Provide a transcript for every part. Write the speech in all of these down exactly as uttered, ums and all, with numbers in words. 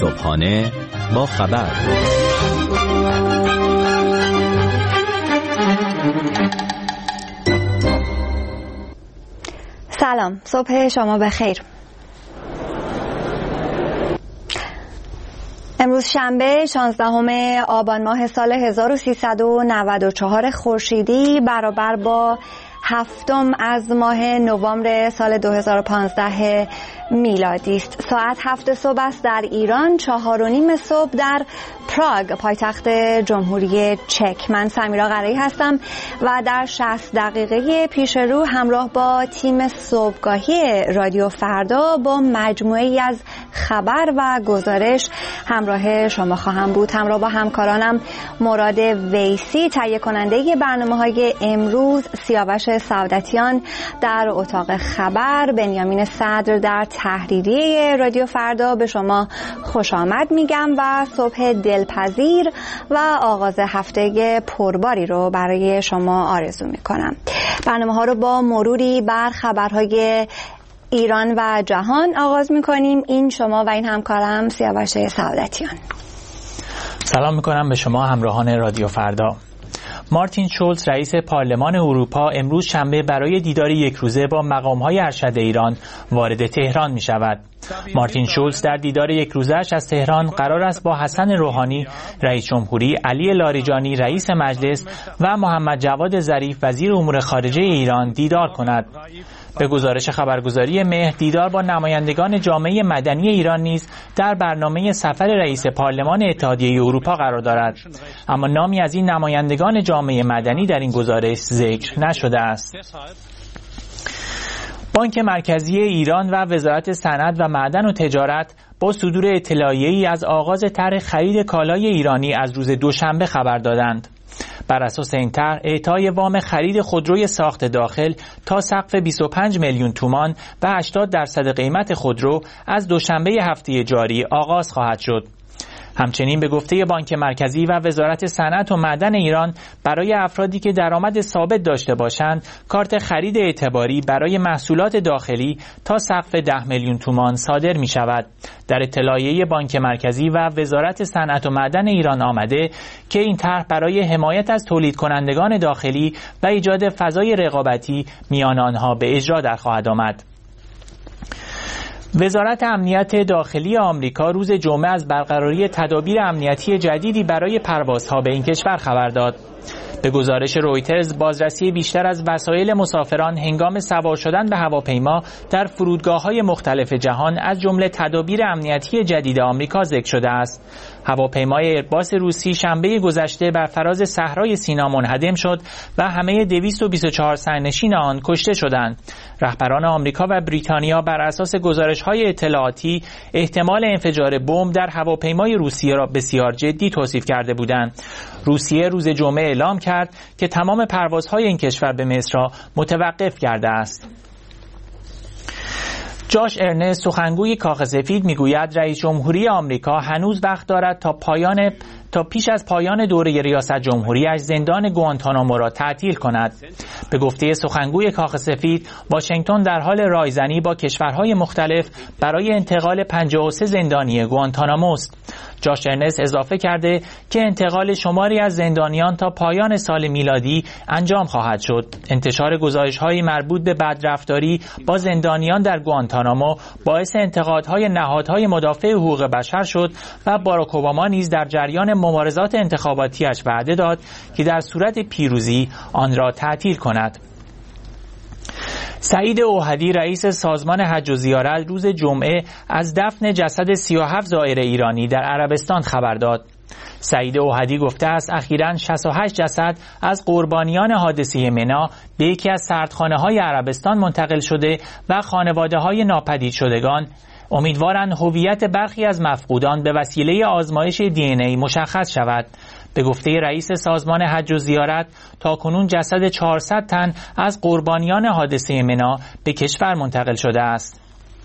صبحانه با خبر. سلام، صبح شما بخیر. امروز شنبه شانزدهم آبان ماه سال هزار و سیصد و نود و چهار خورشیدی برابر با هفتم از ماه نوامبر سال دو هزار و پانزده میلادی است. ساعت هفت صبح است در ایران، چهار و نیم صبح در پراگ پایتخت جمهوری چک. من سمیرا قرایی هستم و در شصت دقیقه پیش رو همراه با تیم صبحگاهی رادیو فردا با مجموعه‌ای از خبر و گزارش همراه شما خواهم بود. همراه با همکارانم مراد ویسی تهیه کننده برنامه‌های امروز، سیاوش سعادتیان در اتاق خبر، بنیامین صدر در تحریریه رادیو فردا به شما خوش آمد میگم و صبح دلپذیر و آغاز هفته پرباری رو برای شما آرزو میکنم. برنامه ها رو با مروری بر خبرهای ایران و جهان آغاز میکنیم. این شما و این همکارم سیاوش سعادتیان. سلام میکنم به شما همراهان رادیو فردا. مارتین شولز رئیس پارلمان اروپا امروز شنبه برای دیدار یک روزه با مقام‌های ارشد ایران وارد تهران می شود. مارتین شولز در دیدار یک روزه‌اش از تهران قرار است با حسن روحانی رئیس جمهوری، علی لاریجانی رئیس مجلس و محمد جواد ظریف وزیر امور خارجه ایران دیدار کند. به گزارش خبرگزاری مهر، دیدار با نمایندگان جامعه مدنی ایران نیز در برنامه سفر رئیس پارلمان اتحادیه اروپا قرار دارد، اما نامی از این نمایندگان جامعه مدنی در این گزارش ذکر نشده است. بانک مرکزی ایران و وزارت صنعت و معدن و تجارت با صدور اطلاعیه‌ای از آغاز طرح خرید کالای ایرانی از روز دوشنبه خبر دادند. بر اساس این طرح اعطای وام خرید خودروی ساخت داخل تا سقف بیست و پنج میلیون تومان و هشتاد درصد قیمت خودرو از دوشنبه هفته جاری آغاز خواهد شد. همچنین به گفته بانک مرکزی و وزارت صنعت و معدن ایران برای افرادی که درآمد ثابت داشته باشند کارت خرید اعتباری برای محصولات داخلی تا سقف ده میلیون تومان صادر می شود. در اطلاعیه بانک مرکزی و وزارت صنعت و معدن ایران آمده که این طرح برای حمایت از تولید کنندگان داخلی و ایجاد فضای رقابتی میان آنها به اجرا در خواهد آمد. وزارت امنیت داخلی آمریکا روز جمعه از برقراری تدابیر امنیتی جدیدی برای پروازها به این کشور خبر داد. به گزارش رویترز، بازرسی بیشتر از وسایل مسافران هنگام سوار شدن به هواپیما در فرودگاه‌های مختلف جهان از جمله تدابیر امنیتی جدید آمریکا ذکر شده است. هواپیمای ایرباس روسی شنبه گذشته بر فراز صحرای سینا منهدم شد و همه دویست و بیست و چهار سرنشین آن کشته شدند. رهبران آمریکا و بریتانیا بر اساس گزارش‌های اطلاعاتی احتمال انفجار بمب در هواپیمای روسیه را بسیار جدی توصیف کرده بودند. روسیه روز جمعه اعلام کرد که تمام پروازهای این کشور به مصر را متوقف کرده است. جاش ارنست، سخنگوی کاخ سفید، میگوید رئیس جمهوری آمریکا هنوز وقت دارد تا پایان تا پیش از پایان دوره ریاست جمهوری‌اش زندان گوانتانامو را تعطیل کند. به گفته سخنگوی کاخ سفید، واشنگتن در حال رایزنی با کشورهای مختلف برای انتقال پنجاه و سه زندانی گوانتانامو است. جاش ارنست اضافه کرده که انتقال شماری از زندانیان تا پایان سال میلادی انجام خواهد شد. انتشار گزارش‌های مربوط به بدرفتاری با زندانیان در گوانتانامو باعث انتقادهای نهادهای مدافع حقوق بشر شد و باراک اوباما نیز در جریان مبارزات انتخاباتیش وعده داد که در صورت پیروزی آن را تعطیل کند. سعید اوحدی رئیس سازمان حج و زیارت روز جمعه از دفن جسد سی و هفت زائر ایرانی در عربستان خبر داد. سعید اوحدی گفته است اخیراً شصت و هشت جسد از قربانیان حادثه منی به یکی از سردخانه‌های عربستان منتقل شده و خانواده‌های ناپدید شدگان امیدوارند هویت برخی از مفقودان به وسیله آزمایش دی ان ای مشخص شود. به گفته رئیس سازمان حج و زیارت تاکنون جسد چهارصد تن از قربانیان حادثه منی به کشور منتقل شده است.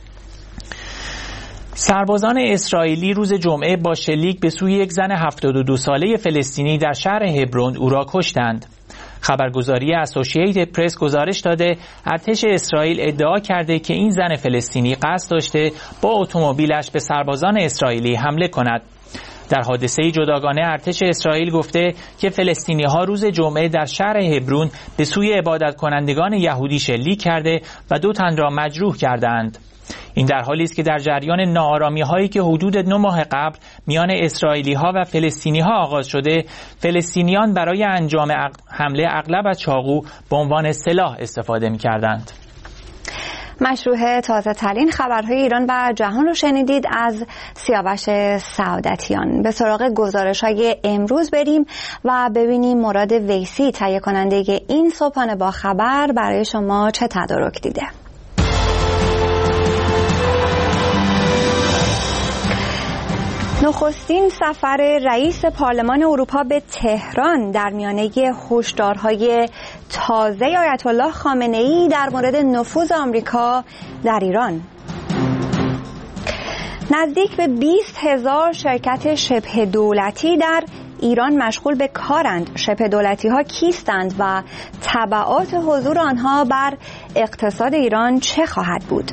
سربازان اسرائیلی روز جمعه با شلیک به سوی یک زن هفتاد و دو ساله فلسطینی در شهر هبرون او را کشتند. خبرگزاری اسوسییتد پرس گزارش داده ارتش اسرائیل ادعا کرده که این زن فلسطینی قصد داشته با اتومبیلش به سربازان اسرائیلی حمله کند. در حادثه جداگانه ارتش اسرائیل گفته که فلسطینی‌ها روز جمعه در شهر هبرون به سوی عبادت کنندگان یهودی شلیک کرده و دو تن را مجروح کردند. این در حالی است که در جریان ناآرامی‌هایی که حدود نه ماه قبل میان اسرائیلی‌ها و فلسطینی‌ها آغاز شده، فلسطینیان برای انجام حمله اغلب از چاقو به عنوان سلاح استفاده می‌کردند. مشروع تازه ترین خبرهای ایران و جهان رو شنیدید از سیاوش سعادتیان. به سراغ گزارش های امروز بریم و ببینیم مراد ویسی تهیه کننده این صبحانه با خبر برای شما چه تدارک دیده. نخستین سفر رئیس پارلمان اروپا به تهران در میانه هشدارهای تازه آیت الله خامنه‌ای در مورد نفوذ آمریکا در ایران. نزدیک به بیست هزار شرکت شبه دولتی در ایران مشغول به کارند. شبه دولتی ها کیستند و تبعات حضور آنها بر اقتصاد ایران چه خواهد بود؟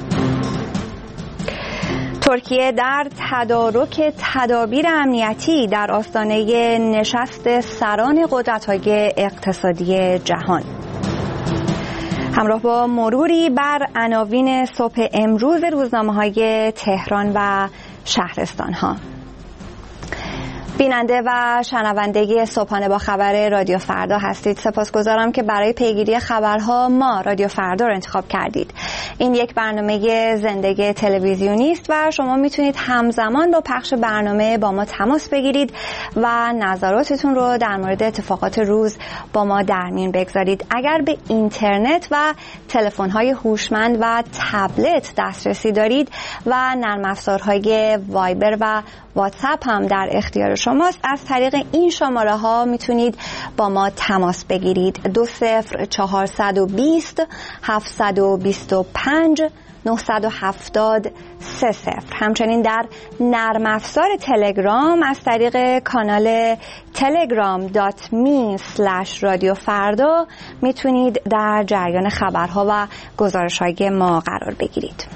ترکیه در تدارک تدابیر امنیتی در آستانه نشست سران قدرت‌های اقتصادی جهان. همراه با مروری بر عناوین صبح امروز روزنامه‌های تهران و شهرستان‌ها. بیننده و شنونده صبحانه با خبر رادیو فردا هستید. سپاسگزارم که برای پیگیری خبرها ما رادیو فردا رو انتخاب کردید. این یک برنامه زنده تلویزیونی است و شما میتونید همزمان با پخش برنامه با ما تماس بگیرید و نظراتتون رو در مورد اتفاقات روز با ما در میون بگذارید. اگر به اینترنت و تلفن‌های هوشمند و تبلت دسترسی دارید و نرم افزارهای وایبر و واتساپ هم در اختیار شماست، از طریق این شماره ها میتونید با ما تماس بگیرید. دو صفر چهارصد و بیست هفتصد و بیست و پنج نهصد و هفتاد سه صفر. همچنین در نرم افزار تلگرام از طریق کانال تلگرام دات می اسلش رادیو فردا میتونید در جریان خبرها و گزارش های ما قرار بگیرید.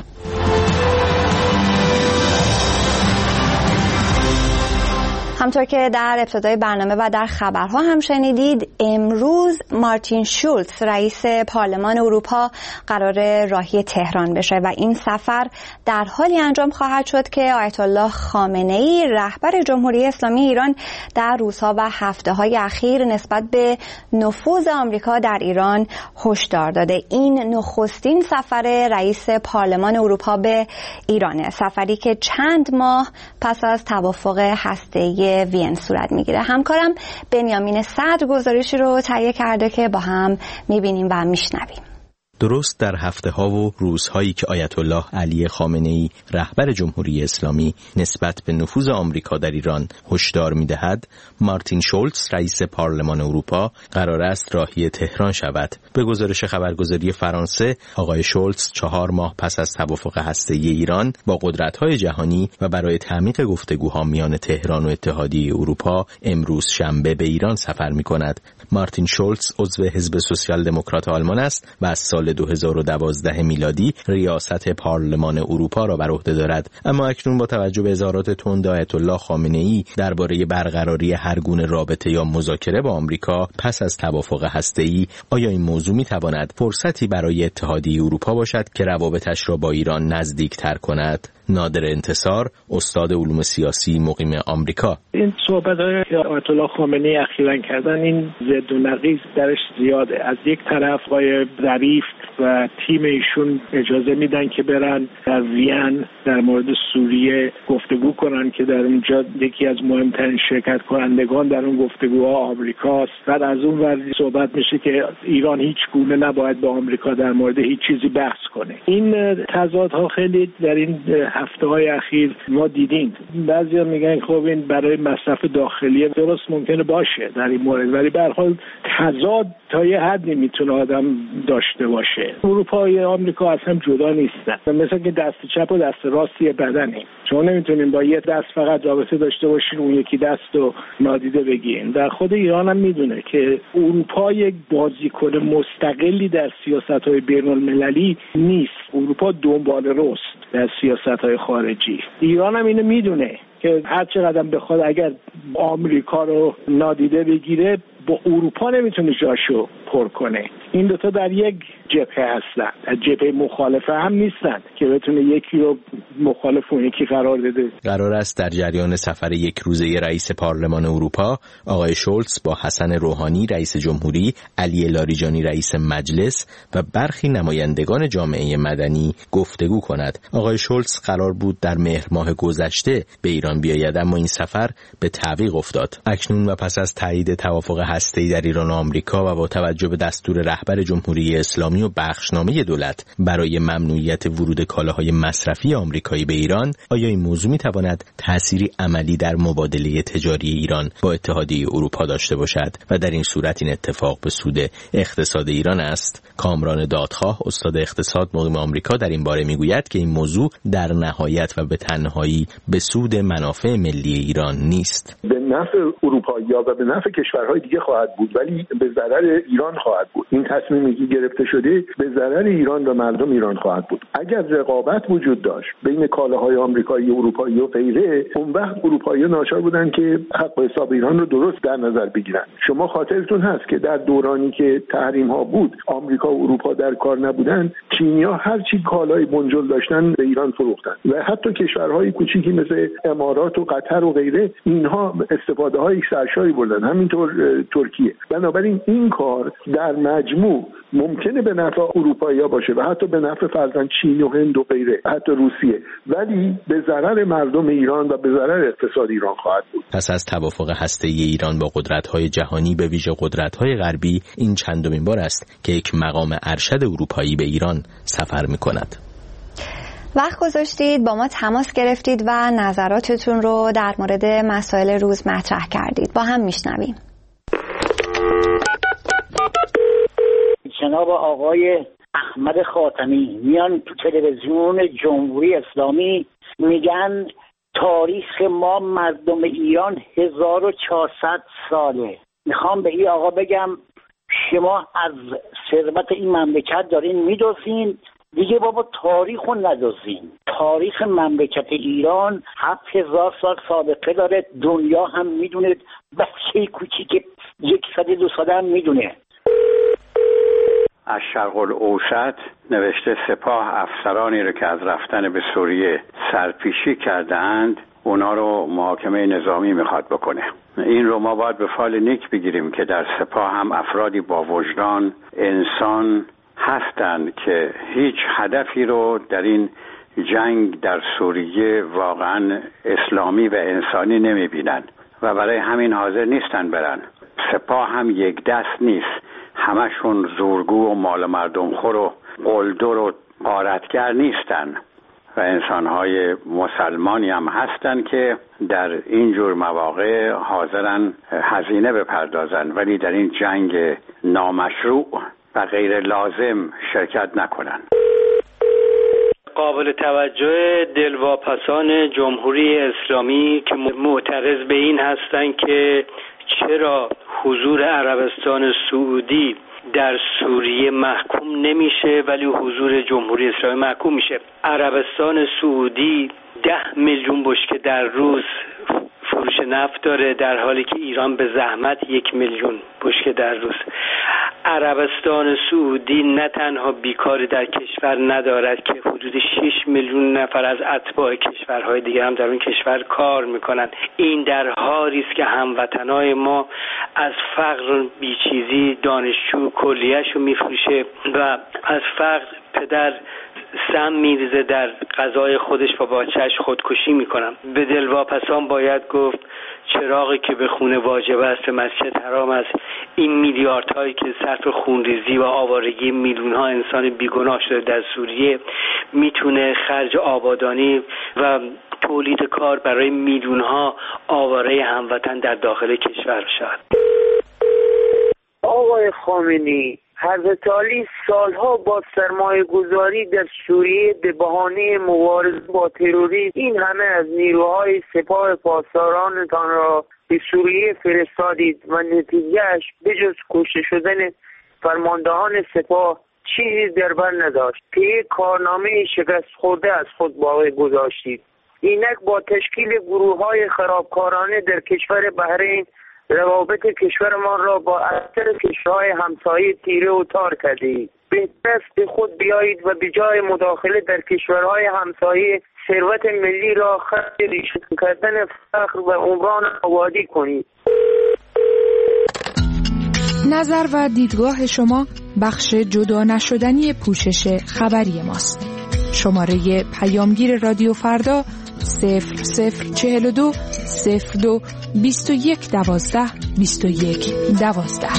همطور که در ابتدای برنامه و در خبرها هم شنیدید، امروز مارتین شولتز رئیس پارلمان اروپا قرار راهی تهران بشه و این سفر در حالی انجام خواهد شد که آیت الله خامنه‌ای رهبر جمهوری اسلامی ایران در روزها و هفته‌های اخیر نسبت به نفوذ آمریکا در ایران هشدار داده. این نخستین سفر رئیس پارلمان اروپا به ایرانه، سفری که چند ماه پس از توافق هسته‌ای وین صورت میگیره. همکارم بنیامین صدر گزارشی رو تهیه کرده که با هم میبینیم و میشنویم. درست در هفته ها و روزهایی که آیت الله علی خامنه‌ای رهبر جمهوری اسلامی نسبت به نفوذ آمریکا در ایران هشدار می‌دهد، مارتین شولتز رئیس پارلمان اروپا قرار است راهی تهران شود. به گزارش خبرگزاری فرانسه، آقای شولتز چهار ماه پس از توافق هسته‌ای ایران با قدرت‌های جهانی و برای تعمیق گفتگوها میان تهران و اتحادیه اروپا امروز شنبه به ایران سفر می‌کند. مارتین شولتز عضو حزب سوسیال دموکرات آلمان است و از سال دو هزار و دوازده میلادی ریاست پارلمان اروپا را بر عهده دارد. اما اکنون با توجه به اظهارات تند آیت الله خامنه‌ای درباره برقراری هر گونه رابطه یا مذاکره با آمریکا پس از توافق هسته‌ای، آیا این موضوع می‌تواند فرصتی برای اتحادیه اروپا باشد که روابطش را با ایران نزدیک‌تر کند؟ نادر انتصار، استاد علوم سیاسی مقیم آمریکا: این صحبت‌های که آیت الله خامنه‌ای اخیراً کردن، این ضد و نقیض درش زیاده. از یک طرف آقای ظریف و تیم ایشون اجازه میدن که برن در وین در مورد سوریه گفتگو کنن که در اونجا یکی از مهمترین شرکت کنندگان در اون گفتگوها آمریکاست. بعد از اون ور صحبت میشه که ایران هیچ گونه نباید با آمریکا در مورد هیچ چیزی بحث کنه. این تضادها خیلی در این هفته‌های اخیر ما دیدیم. بعضیا میگن خب این برای مصرف داخلی درست ممکنه باشه در این مورد، ولی به هر حال تضاد تا یه حدی میتونه آدم داشته باشه. میدونه اروپا و آمریکا از هم جدا نیستن، مثلا که دست چپ و دست راستی بدنه. شما نمیتونین با یه دست فقط رابطه داشته باشین اون یکی دست رو نادیده بگیرین. در خود ایران هم میدونه که اروپا یک بازیکن مستقلی در سیاست‌های بین‌المللی نیست. اروپا دنبال رست در سیاست‌های خارجی. ایران هم اینو میدونه که هر چقدر بخواد اگر آمریکا رو نادیده بگیره با اروپا نمیتونه جاشو پر کنه. این دوتا در یک جبهه هستن، در جبهه مخالفه هم نیستن که بتونه یکی رو مخالف اون یکی قرار بده. قرار است در جریان سفر یک روزه رئیس پارلمان اروپا آقای شولتز با حسن روحانی رئیس جمهوری، علی لاریجانی رئیس مجلس و برخی نمایندگان جامعه مدنی گفتگو کند. آقای شولتز قرار بود در مهر ماه گذشته به ایران بیاید، اما این سفر به تعویق افتاد. اکنون و پس از تایید توافق هسته‌ای در ایران و آمریکا و با توجه به دستور رهبر جمهوری اسلامی و بخشنامه دولت برای ممنوعیت ورود کالاهای مصرفی آمریکایی به ایران، آیا این موضوع می‌تواند تأثیری عملی در مبادله تجاری ایران با اتحادیه اروپا داشته باشد و در این صورت این اتفاق به سود اقتصاد ایران است؟ کامران دادخواه استاد اقتصاد مقیم آمریکا در این باره میگوید که این موضوع در نهایت و به تنهایی به سود منافع ملی ایران نیست. به نفع اروپایی‌ها و به نفع کشورهای دیگه خواهد بود، ولی به ضرر ایران خواهد بود. این تصمیمی که گرفته شده به ضرر ایران و مردم ایران خواهد بود. اگر رقابت وجود داشت بین کالاهای آمریکایی و اروپایی و غیره، اون وقت اروپایی‌ها ناچار بودن که حق و حساب ایران رو درست در نظر بگیرن. شما خاطرتون هست که در دورانی که تحریم‌ها بود، آمریکا و اروپا در کار نبودن، چینی‌ها هر چی کالای بنجل داشتن به ایران فروختن و حتی کشورهای کوچیکی مثل امارات و قطر و غیره، اینها استفاده‌های سرشاری بردن، همینطور ترکیه. بنابراین این کار در مجموع ممکنه به نفع اروپایی‌ها باشه و حتی به نفع فرضاً چین و هند و غیره، حتی روسیه، ولی به ضرر مردم ایران و به ضرر اقتصاد ایران خواهد بود. پس از توافق هسته‌ای ایران با قدرت‌های جهانی به ویژه قدرت‌های غربی، این چندمین بار است که یک مقام ارشد اروپایی به ایران سفر می‌کند. وقت گذاشتید با ما تماس گرفتید و نظراتتون رو در مورد مسائل روز مطرح کردید. با هم میشنویم. جناب آقای احمد خاتمی میان تو تلویزیون جمهوری اسلامی میگن تاریخ ما مردم ایران هزار و چهارصد ساله. میخوام به این آقا بگم شما از ثروت این مملکت دارین میدوزین، دیگه بابا تاریخ رو ندوزین. تاریخ مملکت ایران هفت هزار سال سابقه داره، دنیا هم میدونه، بچه کوچیک یک ساله دو ساله هم میدونه. از شرق الاوسط نوشته سپاه افسرانی رو که از رفتن به سوریه سرپیشی کردند اونا رو محاکمه نظامی میخواد بکنه. این رو ما باید به فال نیک بگیریم که در سپاه هم افرادی با وجدان، انسان هستند که هیچ هدفی رو در این جنگ در سوریه واقعا اسلامی و انسانی نمیبینن و برای همین حاضر نیستن برن. سپاه هم یک دست نیست، همشون زورگو و مال مردم خور و قلدر و غارتگر نیستن و انسانهای مسلمانی هم هستن که در این جور مواقع حاضرن هزینه بپردازن ولی در این جنگ نامشروع و غیر لازم شرکت نکنن. قابل توجه دلواپسان جمهوری اسلامی که معترض به این هستند که چرا حضور عربستان سعودی در سوریه محکوم نمیشه ولی حضور جمهوری اسلامی محکوم میشه. عربستان سعودی ده میلیون بشکه در روز فروش نفت داره در حالی که ایران به زحمت یک میلیون بشکه در روز. عربستان سعودی نه تنها بیکاری در کشور ندارد که حدود شش میلیون نفر از اتباع کشورهای دیگر هم در اون کشور کار میکنن. این در حالی است که هموطنای ما از فقر بیچیزی دانشجو کلیه‌شو میفروشه و از فقر پدر سم میریزه در غذای خودش و با چشم خودکشی میکنم. به دلواپسان باید گفت چراغی که به خونه واجب است به مسجد حرام است. این میلیاردهایی که صرف خونریزی و آوارگی میلیون ها انسان بیگناه شده در سوریه میتونه خرج آبادانی و تولید کار برای میلیون ها آواره هموطن در داخل کشور شود. آقای خامنه‌ای حضرت علی سالها با سرمایه گذاری در سوریه به بهانه مبارزه با تروریسم این همه از نیروهای سپاه پاسدارانتان را به سوریه فرستادید و نتیجهش بجز کشته شدن فرماندهان سپاه چیزی در بر نداشت. پی کارنامه شکست خورده از خود باقی گذاشتید. اینک با تشکیل گروه‌های خرابکارانه در کشور بحرین روابط کشورمان را با اکثر کشورهای همسایه تیره و تار کردید. بهتر است به خود بیایید و به جای مداخله در کشورهای همسایه ثروت ملی را خرج ریشه کردن فقر و عمران آبادی کنید. نظر و دیدگاه شما بخش جدا نشدنی پوشش خبری ماست. شماره پیامگیر رادیو فردا صفر صفر چهل و دو صفر دو بیست و یک دوازده بیست و یک دوازده.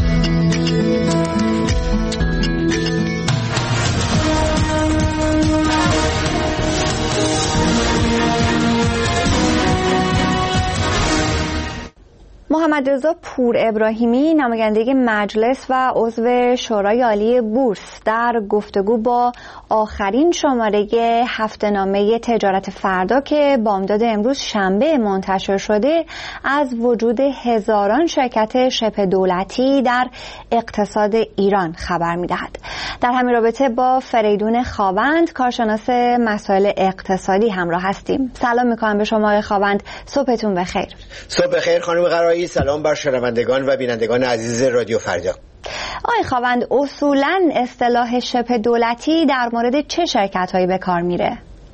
محمد رضا پور ابراهیمی نماینده مجلس و عضو شورای عالی بورس در گفتگو با آخرین شماره هفته‌نامه تجارت فردا که بامداد امروز شنبه منتشر شده از وجود هزاران شرکت شبه دولتی در اقتصاد ایران خبر می‌دهد. در همین رابطه با فریدون خاوند کارشناس مسائل اقتصادی همراه هستیم. سلام می‌کنم به شما آقای خاوند، صبحتون بخیر. صبح بخیر خانم قرایی، سلام بر شنوندگان و بینندگان عزیز رادیو فردا. آقای خاوند، اصولاً اصطلاح شبه دولتی در مورد چه شرکت‌هایی به کار میره؟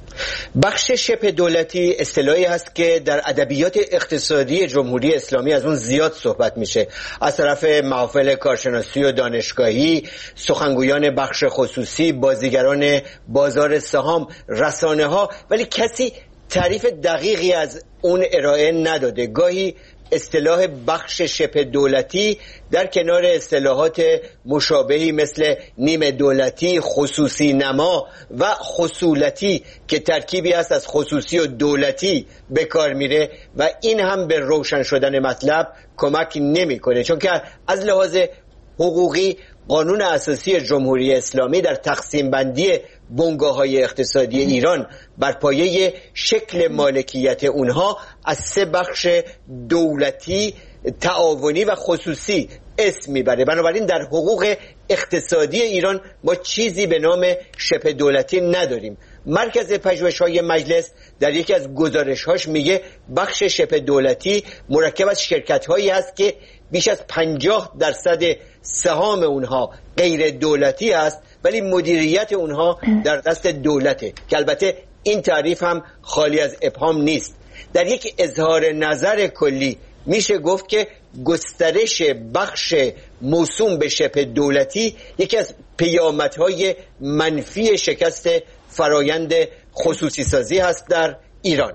بخش شبه دولتی اصطلاحی هست که در ادبیات اقتصادی جمهوری اسلامی از اون زیاد صحبت میشه، از طرف محافل کارشناسی و دانشگاهی، سخنگویان بخش خصوصی، بازیگران بازار سهام، رسانه ها، ولی کسی تعریف دقیقی از اون ارائه نداده. گاهی اصطلاح بخش شبه دولتی در کنار اصطلاحات مشابهی مثل نیمه دولتی، خصوصی نما و خصولتی که ترکیبی است از خصوصی و دولتی به کار میره و این هم به روشن شدن مطلب کمک نمیکنه، چون که از لحاظ حقوقی قانون اساسی جمهوری اسلامی در تقسیم بندی بنگاه‌های اقتصادی ایران بر پایه شکل مالکیت اونها از سه بخش دولتی، تعاونی و خصوصی اسم میبره. بنابراین در حقوق اقتصادی ایران ما چیزی به نام شبه دولتی نداریم. مرکز پژوهش‌های مجلس در یکی از گزارش‌هاش میگه بخش شبه دولتی مرکب از شرکت‌هایی است که بیش از پنجاه درصد سهام اونها غیر دولتی است ولی مدیریت اونها در دست دولته، که البته این تعریف هم خالی از ابهام نیست. در یک اظهار نظر کلی میشه گفت که گسترش بخش موسوم به شبه دولتی یکی از پیامدهای منفی شکست فرایند خصوصی سازی هست در ایران.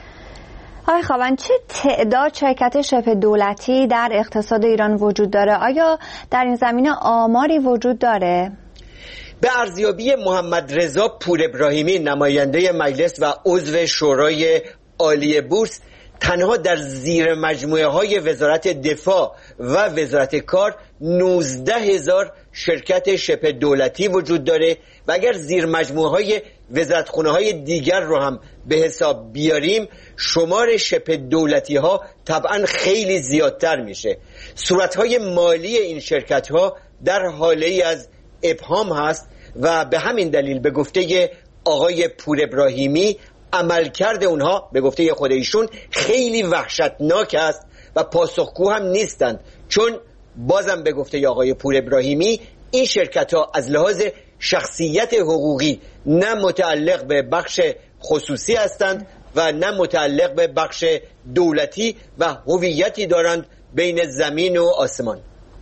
آقای خاوند، چه تعداد شرکت شبه دولتی در اقتصاد ایران وجود داره؟ آیا در این زمینه آماری وجود داره؟ به ارزیابی محمد رضا پور ابراهیمی نماینده مجلس و عضو شورای عالی بورس، تنها در زیر مجموعه های وزارت دفاع و وزارت کار نوزده هزار شرکت شبه دولتی وجود داره و اگر زیر مجموعه های وزارتخانه های دیگر رو هم به حساب بیاریم شمار شبه دولتی ها طبعا خیلی زیادتر میشه. صورت های مالی این شرکت ها در حاله ای از ابهام هست و به همین دلیل به گفته آقای پور ابراهیمی عملکرد اونها به گفته خود ایشون خیلی وحشتناک است و پاسخگو هم نیستند، چون بازم به گفته آقای پور ابراهیمی این شرکت ها از لحاظ شخصیت حقوقی نه متعلق به بخش خصوصی هستند و نه متعلق به بخش دولتی و هویتی دارند بین زمین و آسمان.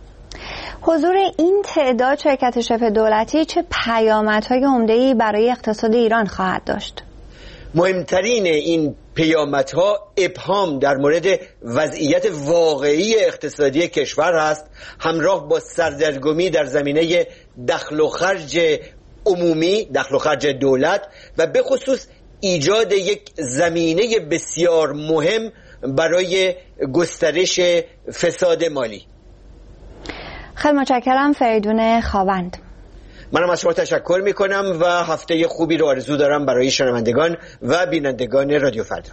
حضور این تعداد شرکت شبه دولتی چه پیامدهای عمده‌ای برای اقتصاد ایران خواهد داشت؟ مهمترین این پیامدها ابهام در مورد وضعیت واقعی اقتصادی کشور هست، همراه با سردرگمی در زمینه دخل و خرج عمومی، دخل و خرج دولت و به خصوص ایجاد یک زمینه بسیار مهم برای گسترش فساد مالی. خیلی متشکرم فریدون خاوند. منم از شما تشکر میکنم و هفته خوبی رو آرزو دارم برای شنوندگان و بینندگان رادیو فردا.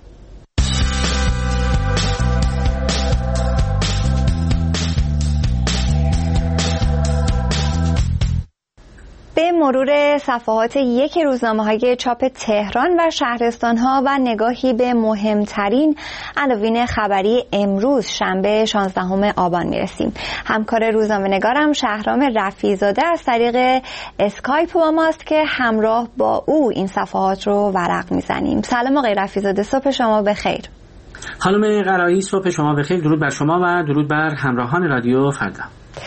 به مرور صفحات یک روزنامه‌های چاپ تهران و شهرستان‌ها و نگاهی به مهمترین عناوین خبری امروز شنبه شانزدهم آبان میرسیم. همکار روزنامه‌نگارم شهرام رفیع‌زاده از طریق اسکایپ با ماست که همراه با او این صفحات رو ورق میزنیم. سلام آقای رفیع‌زاده، صبح شما بخیر. خانم قرایی، صبح شما بخیر. درود بر شما و درود بر همراهان رادیو فردا.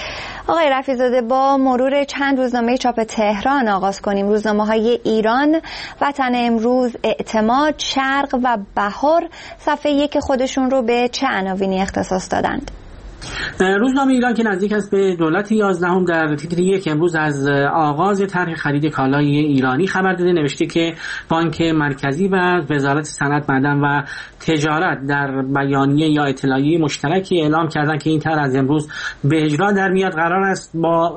آقای رفیع‌زاده، با مرور چند روزنامه چاپ تهران آغاز کنیم. روزنامه‌های ایران، وطن امروز، اعتماد، شرق و بهار صفحه یک خودشون رو به چه عناوینی اختصاص دادند؟ روزنامه ایران که نزدیک است به دولت یازدهم در تیتر یک امروز از آغاز طرح خرید کالای ایرانی خبر داده. نوشته که بانک مرکزی و وزارت صنعت، معدن و تجارت در بیانیه یا اطلاعیه مشترکی اعلام کردند که این طرح از امروز به اجرا در میاد. قرار است با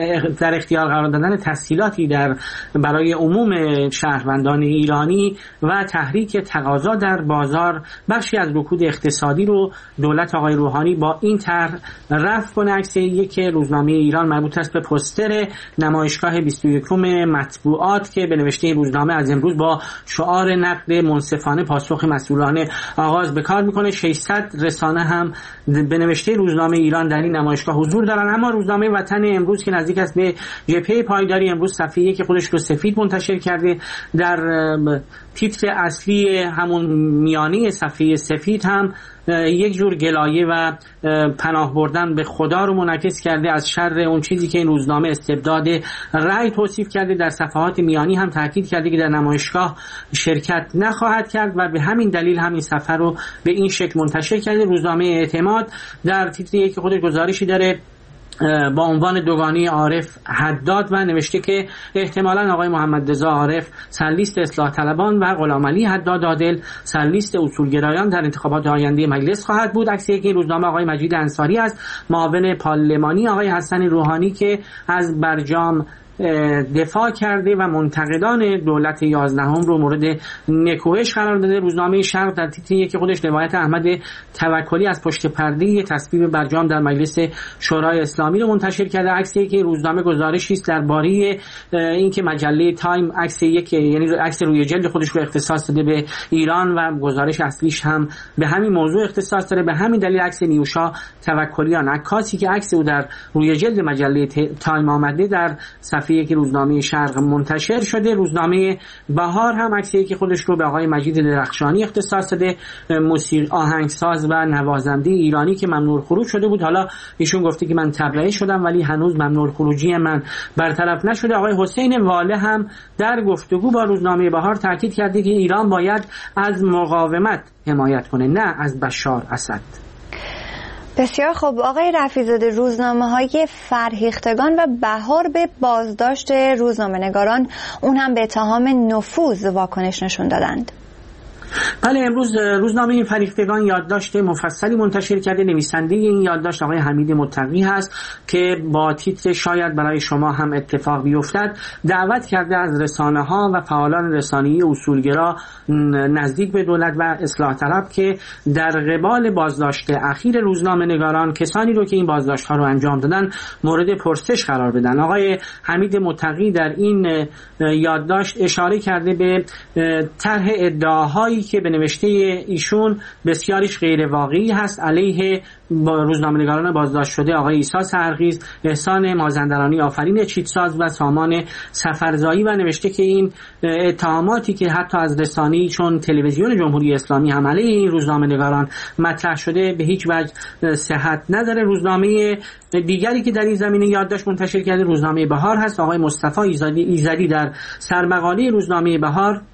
در اختیار قرار دادن تسهیلاتی در برای عموم شهروندان ایرانی و تحریک تقاضا در بازار بخشی از رکود اقتصادی رو دولت آقای روحانی با این طرح رفع کنه. عکس یک روزنامه ایران مربوط است به پوستر نمایشگاه بیست و یکم مطبوعات که به نوشته این روزنامه از امروز با شعار نقد منصفانه پاسخ مسئولانه آغاز به کار میکنه. ششصد رسانه هم به نوشته روزنامه ایران در این نمایشگاه حضور دارن. اما روزنامه وطن امروز که نزدیک است به جبهه پایداری امروز صفحه یک خودش رو سفید منتشر کرده. در تیتر اصلی همون میانی صفحه سفید هم یک جور گلایه و پناه بردن به خدا رو منعکس کرده از شر اون چیزی که این روزنامه استبداد رأی توصیف کرده. در صفحات میانی هم تاکید کرده که در نمایشگاه شرکت نخواهد کرد و به همین دلیل همین صفحه رو به این شکل منتشر کرده. روزنامه اعتماد در تیتر یک خودش گزارشی داره با عنوان دوگانی عارف حداد و نوشته که احتمالاً آقای محمد رضا عارف سرلیست اصلاح طلبان و غلامعلی حداد عادل سرلیست اصولگرایان در انتخابات آینده مجلس خواهد بود. عکس یک روزنامه آقای مجید انصاری است، معاون پارلمانی آقای حسن روحانی که از برجام دفاع کرده و منتقدان دولت یازدهم رو مورد نکوهش قرار داده. روزنامه شرق در تیتر یک خودش روایت احمد توکلی از پشت پرده تصویب برجام در مجلس شورای اسلامی رو منتشر کرده. عکس یک روزنامه گزارشی است درباره اینکه مجله تایم عکس یک یعنی عکس روی جلد خودش رو اختصاص داده به ایران و گزارش اصلیش هم به همین موضوع اختصاص داره. به همین دلیل عکس نیوشا توکلیان، عکاسی که عکس او در روی جلد مجله تایم آمده، در صفحه که روزنامه شرق منتشر شده. روزنامه بهار هم عکسی که خودش رو به آقای مجید درخشانی اختصاص داده، موسیقی آهنگساز و نوازنده ایرانی که ممنوع خروج شده بود. حالا ایشون گفته که من تبرئه شدم ولی هنوز ممنوع خروجی من برطرف نشده. آقای حسین واله هم در گفتگو با روزنامه بهار تاکید کرده که ایران باید از مقاومت حمایت کنه، نه از بشار اسد. بسیار خوب آقای رفیع‌زاده، روزنامه‌های فرهیختگان و بهار به بازداشت روزنامه‌نگاران اون هم به اتهام نفوذ واکنش نشون دادند. بله، امروز روزنامه این فرهیختگان یادداشت مفصلی منتشر کرده. نویسنده این یادداشت آقای حمید متقی هست که با تیتر شاید برای شما هم اتفاق بیفتد دعوت کرده از رسانه‌ها و فعالان رسانه‌ای اصولگرا نزدیک به دولت و اصلاح طلب که در قبال بازداشت اخیر روزنامه‌نگاران کسانی رو که این بازداشت‌ها رو انجام دادن مورد پرسش قرار بدن. آقای حمید متقی در این یادداشت اشاره کرده به طرح ادعاهایی که به نوشته ایشون بسیاریش غیر واقعی هست علیه روزنامه‌نگاران بازداشت شده آقای عیسی سحرخیز، احسان مازندرانی، آفرین چیتساز و سامان سفرزایی و نوشته که این اتهاماتی که حتی از رسانه‌ای چون تلویزیون جمهوری اسلامی هم علیه این روزنامه‌نگاران مطرح شده به هیچ وجه صحت نداره. روزنامه دیگری که در این زمینه یادداشت منتشر کرده روزنامه بهار هست. آقای مصطفی ایزدی, ایزدی در سرمقاله روزنامه بهار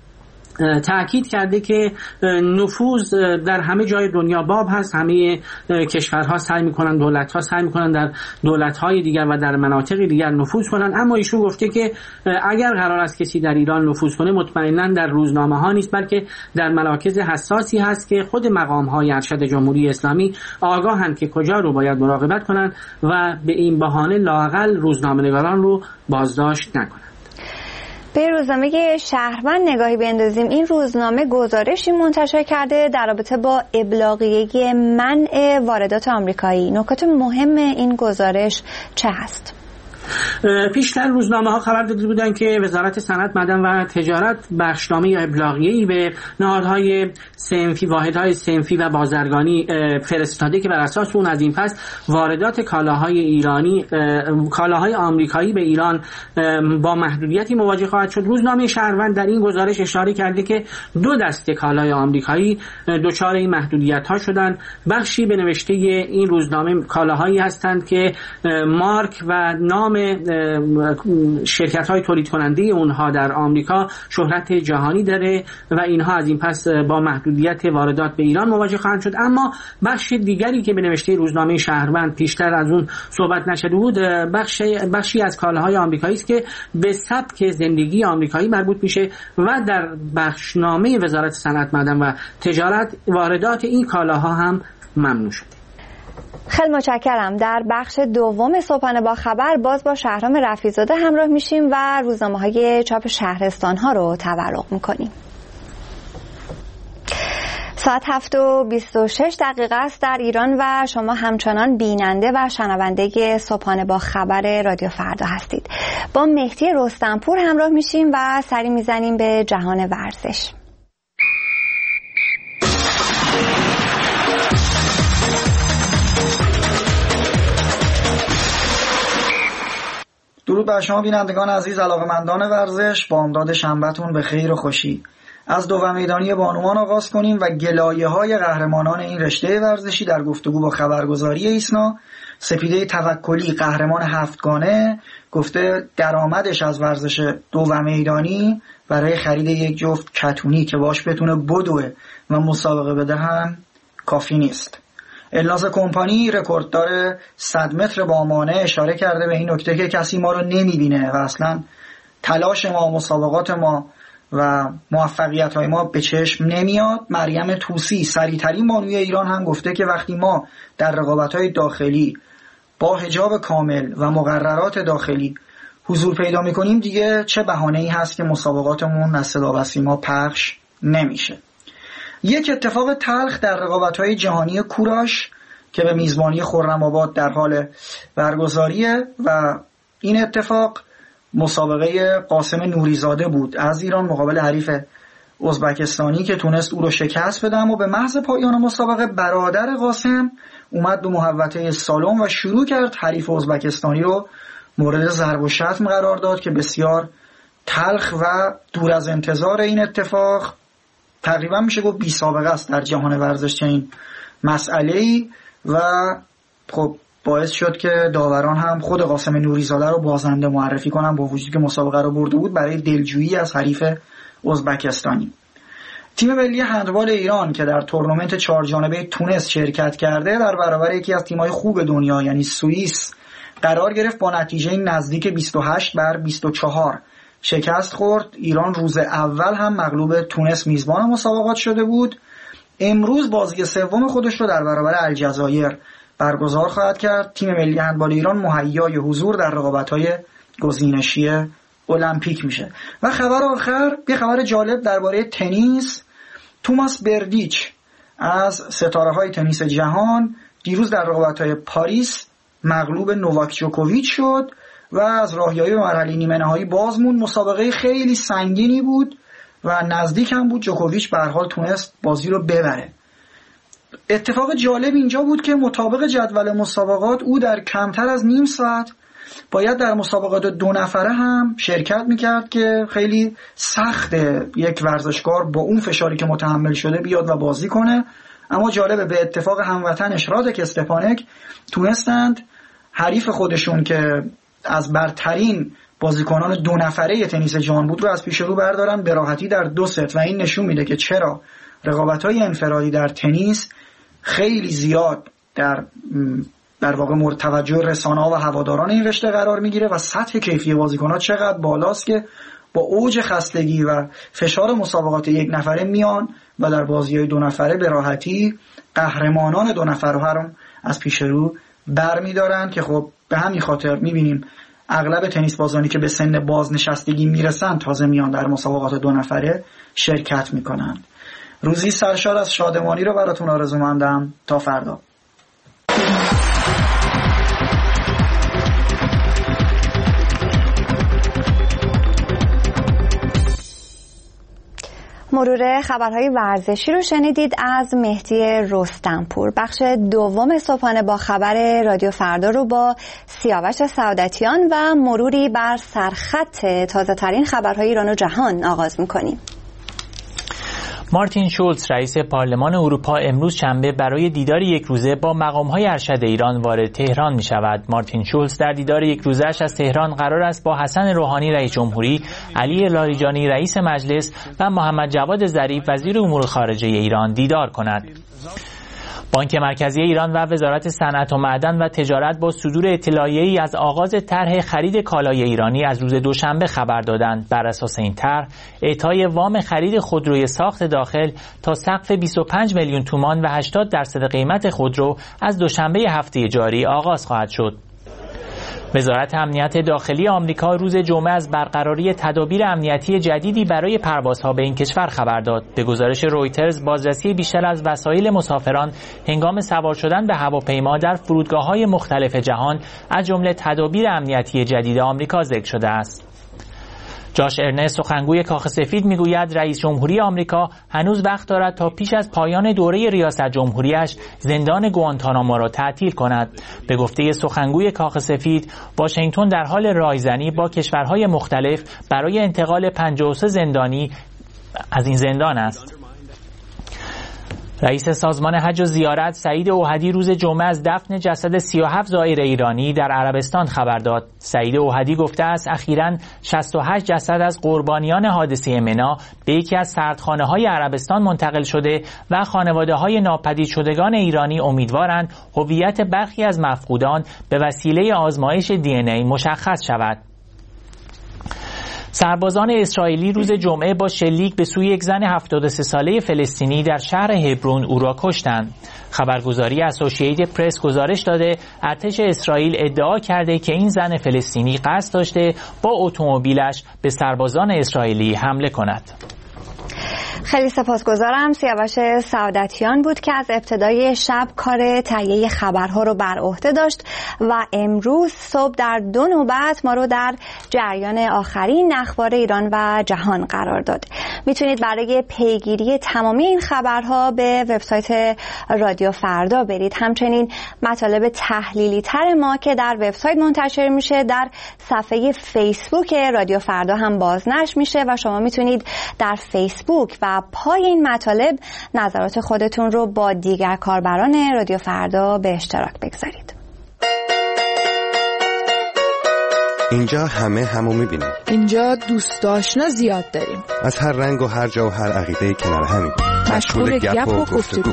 تأکید کرده که نفوذ در همه جای دنیا باب هست، همه کشورها سعی میکنن، دولتها سعی میکنن در دولتهای دیگر و در مناطق دیگر نفوذ کنن، اما ایشون گفته که اگر قرار است کسی در ایران نفوذ کنه مطمئنا در روزنامه ها نیست، بلکه در مراکز حساسی هست که خود مقام های ارشد جمهوری اسلامی آگاهند که کجا رو باید مراقبت کنن و به این بهانه لااقل روزنامه‌نگاران رو بازداشت نکنن. به روزنامه شهروند نگاهی بندازیم. این روزنامه گزارشی منتشر کرده در رابطه با ابلاغیه منع واردات آمریکایی. نکات مهم این گزارش چه هست؟ پیشتر روزنامه ها خبر داده بودند که وزارت صنعت، معدن و تجارت بخشنامه یا ابلاغیه‌ای به نهادهای صنفی، واحدهای صنفی و بازرگانی فرستاده که بر اساس اون از این پس واردات کالاهای ایرانی، کالاهای آمریکایی به ایران با محدودیتی مواجه خواهد شد. روزنامه شهروند در این گزارش اشاره کرده که دو دسته کالای آمریکایی دچار این محدودیت‌ها شدند. بخشی به نوشته این روزنامه کالاهایی هستند که مارک و نام شرکت‌های تولید کننده اونها در آمریکا شهرت جهانی داره و اینها از این پس با محدودیت واردات به ایران مواجه خواهند شد. اما بخش دیگری که به نوشته روزنامه شهروند پیشتر از اون صحبت نشده بود، بخش بخشی از کالاهای آمریکایی است که به سبک زندگی آمریکایی مربوط میشه و در بخشنامه وزارت صنعت، معدن و تجارت واردات این کالاها هم ممنوع شده. خیلی متشکرم. در بخش دوم صبحانه با خبر باز با شهرام رفیع‌زاده همراه میشیم و روزنامه‌های چاپ شهرستان‌ها رو تورق میکنیم. ساعت هفت و بیست و شش دقیقه است در ایران و شما همچنان بیننده و شنونده صبحانه با خبر رادیو فردا هستید. با مهدی رستمپور همراه میشیم و سری میزنیم به جهان ورزش. درود بر شما بینندگان عزیز، علاقه‌مندان ورزش، با امداد شنبه‌تون به خیر و خوشی. از دو میدانی بانوان آغاز کنیم و گلایه‌های قهرمانان این رشته ورزشی در گفتگو با خبرگزاری ایسنا. سپیده توکلی، قهرمان هفتگانه، گفته درآمدش از ورزش دو میدانی برای خرید یک جفت کتونی که باش بتونه بدوه و مسابقه بده هم کافی نیست. الناز کمپانی، رکورددار صد متر با مانع، اشاره کرده به این نکته که کسی ما رو نمیبینه و اصلا تلاش ما، مسابقات ما و موفقیت‌های ما به چشم نمیاد. مریم طوسی، سریع‌ترین بانوی ایران، هم گفته که وقتی ما در رقابت‌های داخلی با حجاب کامل و مقررات داخلی حضور پیدا می‌کنیم، دیگه چه بهانه‌ای هست که مسابقاتمون از صدا و سیما پخش نمیشه. یک اتفاق تلخ در رقابت‌های جهانی کوراش که به میزبانی خرم‌آباد در حال برگزاریه و این اتفاق مسابقه قاسم نوریزاده بود از ایران مقابل حریف ازبکستانی که تونست او رو شکست بده، و به محض پایان مسابقه برادر قاسم اومد به محوطه سالن و شروع کرد حریف ازبکستانی رو مورد ضرب و شتم قرار داد که بسیار تلخ و دور از انتظار این اتفاق، تقریبا میشه گفت بی سابقه است در جهان ورزش چنین مسئله‌ای و خب باعث شد که داوران هم خود قاسم نوریزاده رو بازنده معرفی کنن، با وجودی که مسابقه رو برده بود، برای دلجویی از حریف ازبکستانی. تیم ملی هندبال ایران که در تورنمنت چهار جانبه تونس شرکت کرده، در برابر یکی از تیم‌های خوب دنیا یعنی سوئیس قرار گرفت، با نتیجه نزدیک بیست و هشت بر بیست و چهار شکست خورد. ایران روز اول هم مغلوب تونس میزبان مسابقات شده بود. امروز بازی سوم خودش رو در برابر الجزایر برگزار خواهد کرد. تیم ملی هندبال ایران مهیای حضور در رقابت‌های گزینشی المپیک میشه. و خبر آخر، یه خبر جالب درباره تنیس. توماس بردیچ از ستاره‌های تنیس جهان دیروز در رقابت‌های پاریس مغلوب نوواک جوکوویچ شد و از راهیابی به مرحله نیمه نهایی باز موند. مسابقه خیلی سنگینی بود و نزدیک هم بود جوکوویچ به هر حال تونست بازی رو ببره. اتفاق جالب اینجا بود که مطابق جدول مسابقات او در کمتر از نیم ساعت باید در مسابقات دو نفره هم شرکت میکرد که خیلی سخته یک ورزشکار با اون فشاری که متحمل شده بیاد و بازی کنه. اما جالبه به اتفاق هموطنش رادک استپانک تونستند حریف خودشون که از برترین بازیکنان دو نفره تنیس جهان بود رو از پیش رو بردارن به راحتی در دو ست و این نشون میده که چرا رقابت‌های انفرادی در تنیس خیلی زیاد در در واقع مورد توجه رسانه‌ها و هواداران این رشته قرار میگیره و سطح کیفی بازیکن‌ها چقدر بالاست که با اوج خستگی و فشار مسابقات یک نفره میان و در بازی‌های دو نفره به راحتی قهرمانان دو نفره هم از پیش رو برمی‌دارن که خب به همین خاطر می‌بینیم اغلب تنیس بازانی که به سن بازنشستگی میرسن تازه میان در مسابقات دو نفره شرکت میکنن. روزی سرشار از شادمانی رو براتون آرزومندم. تا فردا. مرور خبرهای ورزشی رو شنیدید از مهدی رستمپور. بخش دوم صبحانه با خبر رادیو فردا رو با سیاوش سعادتیان و مروری بر سرخط تازه ترین خبرهای ایران و جهان آغاز میکنیم. مارتین شولز رئیس پارلمان اروپا امروز شنبه برای دیدار یک روزه با مقام‌های ارشد ایران وارد تهران می شود. مارتین شولز در دیدار یک روزه‌اش از تهران قرار است با حسن روحانی رئیس جمهوری، علی لاریجانی رئیس مجلس و محمد جواد ظریف وزیر امور خارجه ایران دیدار کند. بانک مرکزی ایران و وزارت صنعت و معدن و تجارت با صدور اطلاعیه‌ای از آغاز طرح خرید کالای ایرانی از روز دوشنبه خبر دادند. بر اساس این طرح، اعطای وام خرید خودروی ساخت داخل تا سقف بیست و پنج میلیون تومان و هشتاد درصد قیمت خودرو از دوشنبه هفته جاری آغاز خواهد شد. وزارت امنیت داخلی آمریکا روز جمعه از برقراری تدابیر امنیتی جدیدی برای پروازها به این کشور خبر داد. به گزارش رویترز، بازرسی بیشتر از وسایل مسافران هنگام سوار شدن به هواپیما در فرودگاه‌های مختلف جهان از جمله تدابیر امنیتی جدید آمریکا ذکر شده است. جاش ارنست، سخنگوی کاخ سفید، میگوید رئیس جمهوری آمریکا هنوز وقت دارد تا پیش از پایان دوره ریاست جمهوریش زندان گوانتانامو را تعطیل کند. به گفته سخنگوی کاخ سفید، واشنگتن در حال رایزنی با کشورهای مختلف برای انتقال پنجاه و سه زندانی از این زندان است. رئیس سازمان حج و زیارت سعید اوحدی روز جمعه از دفن جسد سی و هفت زائر ایرانی در عربستان خبر داد. سعید اوحدی گفته است اخیراً شصت و هشت جسد از قربانیان حادثه منی به یکی از سردخانه‌های عربستان منتقل شده و خانواده‌های ناپدید شدگان ایرانی امیدوارند هویت برخی از مفقودان به وسیله آزمایش دی ان ای مشخص شود. سربازان اسرائیلی روز جمعه با شلیک به سوی یک زن هفتاد و سه ساله فلسطینی در شهر هبرون او را کشتند. خبرگزاری اسوسییتد پرس گزارش داده ارتش اسرائیل ادعا کرده که این زن فلسطینی قصد داشته با اتومبیلش به سربازان اسرائیلی حمله کند. خیلی سپاسگزارم. سیاوش سعادتیان بود که از ابتدای شب کار تهیه خبرها رو بر عهده داشت و امروز صبح در دو نوبت ما رو در جریان آخرین اخبار ایران و جهان قرار داد. میتونید برای پیگیری تمامی این خبرها به وبسایت رادیو فردا برید. همچنین مطالب تحلیلی تر ما که در وبسایت منتشر میشه در صفحه فیسبوک رادیو فردا هم بازنشر میشه و شما میتونید در فیسبوک و پای این مطالب نظرات خودتون رو با دیگر کاربران رادیو فردا به اشتراک بگذارید. اینجا همه همو میبینیم. اینجا دوست آشنا زیاد داریم. از هر رنگ و هر جا و هر عقیده کنار همیم. مشغول گپ و گفتگو.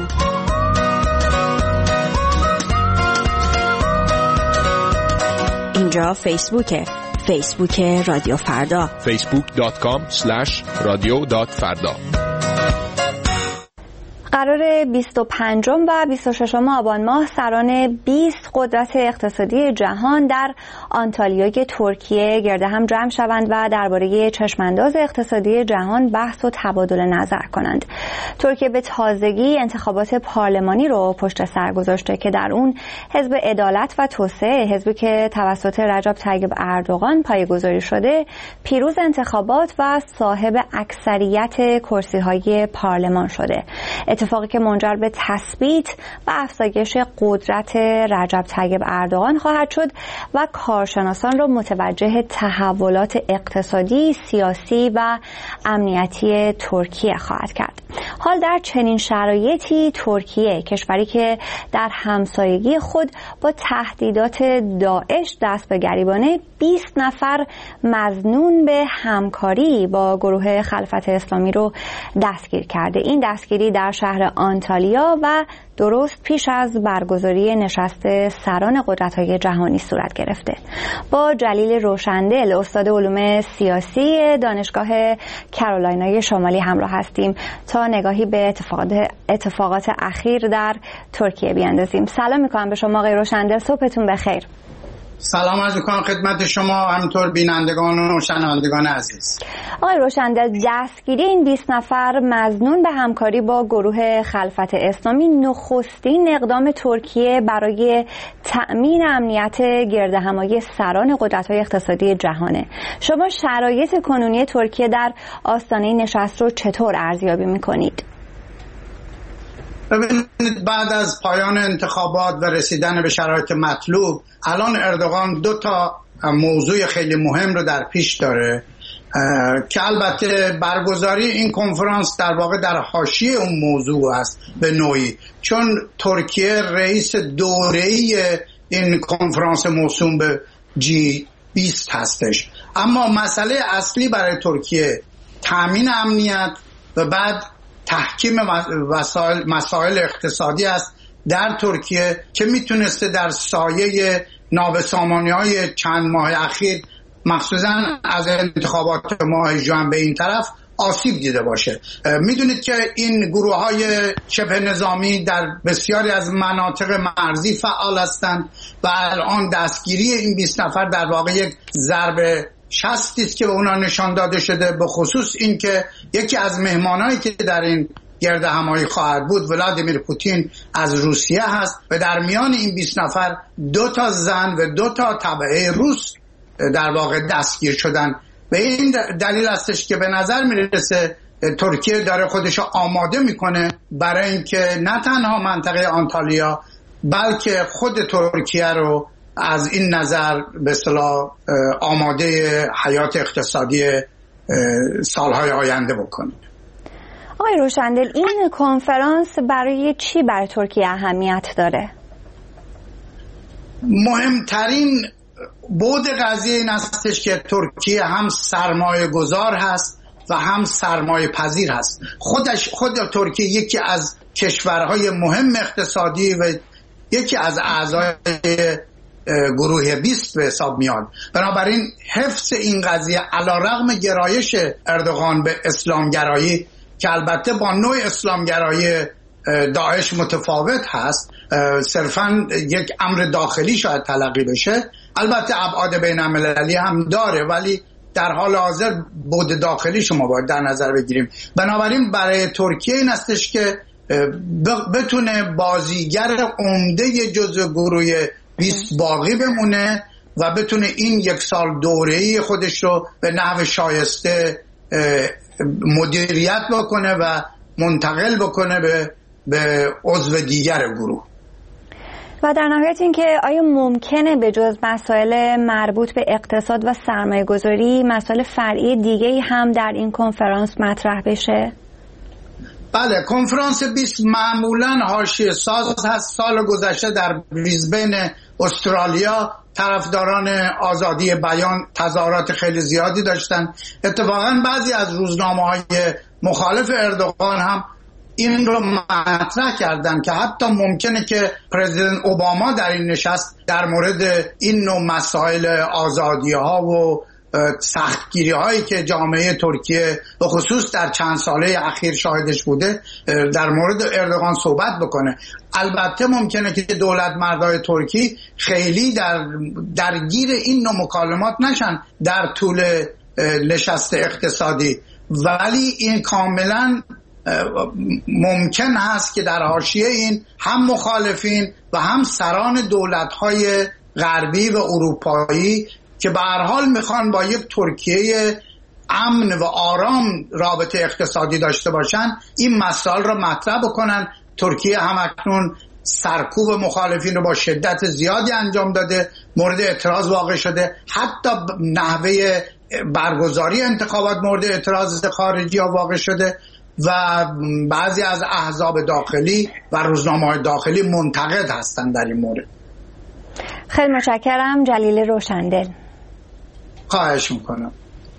اینجا فیسبوکه. فیسبوک رادیو فردا. فیسبوک دات کام اسلش رادیو دات فردا. قرار بیست و پنجم و بیست و ششم آبان ماه سران بیست قدرت اقتصادی جهان در آنتالیای ترکیه گرد هم جمع شوند و درباره چشمانداز اقتصادی جهان بحث و تبادل نظر کنند. ترکیه به تازگی انتخابات پارلمانی رو پشت سر گذاشته که در اون حزب عدالت و توسعه، حزبی که توسط رجب طیب اردوغان پایه‌گذاری شده، پیروز انتخابات و صاحب اکثریت کرسی‌های پارلمان شده. اتفاقی که منجر به تثبیت و افزایش قدرت رجب طیب اردوغان خواهد شد و کارشناسان را متوجه تحولات اقتصادی، سیاسی و امنیتی ترکیه خواهد کرد. حال در چنین شرایطی ترکیه، کشوری که در همسایگی خود با تهدیدات داعش دست به گریبانه، بیست نفر مظنون به همکاری با گروه خلافت اسلامی رو دستگیر کرده. این دستگیری در شهر آنتالیا و درست پیش از برگزاری نشست سران قدرت‌های جهانی صورت گرفته. با جلیل روشندل، استاد علوم سیاسی دانشگاه کارولینای شمالی همراه هستیم تا نگاهی به اتفاقات, اتفاقات اخیر در ترکیه بیاندازیم. سلام میکنم به شما آقای روشندل، صبحتون بخیر. سلام عرض می‌کنم خدمت شما، همینطور بینندگان و شنوندگان عزیز. آقای روشندل، دستگیری این بیست نفر مظنون به همکاری با گروه خلافت اسلامی نخستین اقدام ترکیه برای تأمین امنیت گردهمایی سران قدرت‌های اقتصادی جهانه. شما شرایط کنونی ترکیه در آستانه نشست رو چطور ارزیابی می‌کنید؟ ببینید، بعد از پایان انتخابات و رسیدن به شرایط مطلوب، الان اردوغان دو تا موضوع خیلی مهم رو در پیش داره که البته برگزاری این کنفرانس در واقع در حاشیه اون موضوع است به نوعی، چون ترکیه رئیس دوره‌ای این کنفرانس موسوم به جی بیست هستش. اما مسئله اصلی برای ترکیه تامین امنیت و بعد تحکیم مسائل, مسائل اقتصادی است در ترکیه که میتونسته در سایه نابسامانی‌های چند ماه اخیر مخصوصا از انتخابات ماه ژوئن به این طرف آسیب دیده باشه. میدونید که این گروه‌های شبه نظامی در بسیاری از مناطق مرزی فعال هستند و الان دستگیری این بیست نفر در واقع یک ضربه شستی است که به اونا نشان داده شده، به خصوص این که یکی از مهمانایی که در این گرد همایی خواهد بود ولادیمیر پوتین از روسیه هست و در میان این بیست نفر دو تا زن و دو تا تبعه روس در واقع دستگیر شدن. به این دلیل هستش که به نظر میرسه ترکیه داره خودشو آماده میکنه برای اینکه نه تنها منطقه آنتالیا بلکه خود ترکیه رو از این نظر به اصطلاح آماده حیات اقتصادی سالهای آینده بکنه. آقای روشندل، این کنفرانس برای چی برای ترکیه اهمیت داره؟ مهمترین بعد قضیه این هستش که ترکیه هم سرمایه گذار هست و هم سرمایه پذیر هست. خودش خود ترکیه یکی از کشورهای مهم اقتصادی و یکی از اعضای گروه بیست به حساب میاد. بنابراین حفظ این قضیه علیرغم گرایش اردوغان به اسلامگرایی که البته با نوع اسلامگرایی داعش متفاوت هست، صرفاً یک امر داخلی شاید تلقی بشه، البته ابعاد بین المللی هم داره ولی در حال حاضر بعد داخلی شما باید در نظر بگیریم. بنابراین برای ترکیه این هستش که بتونه بازیگر عمده جزو گروه بیست باقی بمونه و بتونه این یک سال دوره‌ای خودش رو به نحو شایسته مدیریت بکنه و منتقل بکنه به به عضو دیگر گروه. و در نهایت این که آیا ممکنه به جز مسائل مربوط به اقتصاد و سرمایه گذاری مسائل فرعی دیگه هم در این کنفرانس مطرح بشه؟ بله، کنفرانس بیست معمولاً حاشیه ساز هست. سال گذشته در بریزبن استرالیا طرفداران آزادی بیان تظاهرات خیلی زیادی داشتن. اتفاقاً بعضی از روزنامه‌های مخالف اردوغان هم این رو مطرح کردن که حتی ممکنه که پرزیدنت اوباما در این نشست در مورد این نوع مسائل آزادی ها و سختگیری هایی که جامعه ترکیه به خصوص در چند ساله اخیر شاهدش بوده در مورد اردوغان صحبت بکنه. البته ممکنه که دولت مردای ترکی خیلی در درگیر این نوع مکالمات نشن در طول نشست اقتصادی، ولی این کاملا ممکن هست که در حاشیه این هم مخالفین و هم سران دولت‌های غربی و اروپایی که به هر حال میخوان با یک ترکیه امن و آرام رابطه اقتصادی داشته باشن این مسائل را مطرح بکنن. ترکیه هم اکنون سرکوب مخالفین رو با شدت زیادی انجام داده، مورد اعتراض واقع شده، حتی نحوه برگزاری انتخابات مورد اعتراض خارجی ها واقع شده و بعضی از احزاب داخلی و روزنامه‌های داخلی منتقد هستند در این مورد. خیلی متشکرم جلیل روشندل. خواهش میکنم.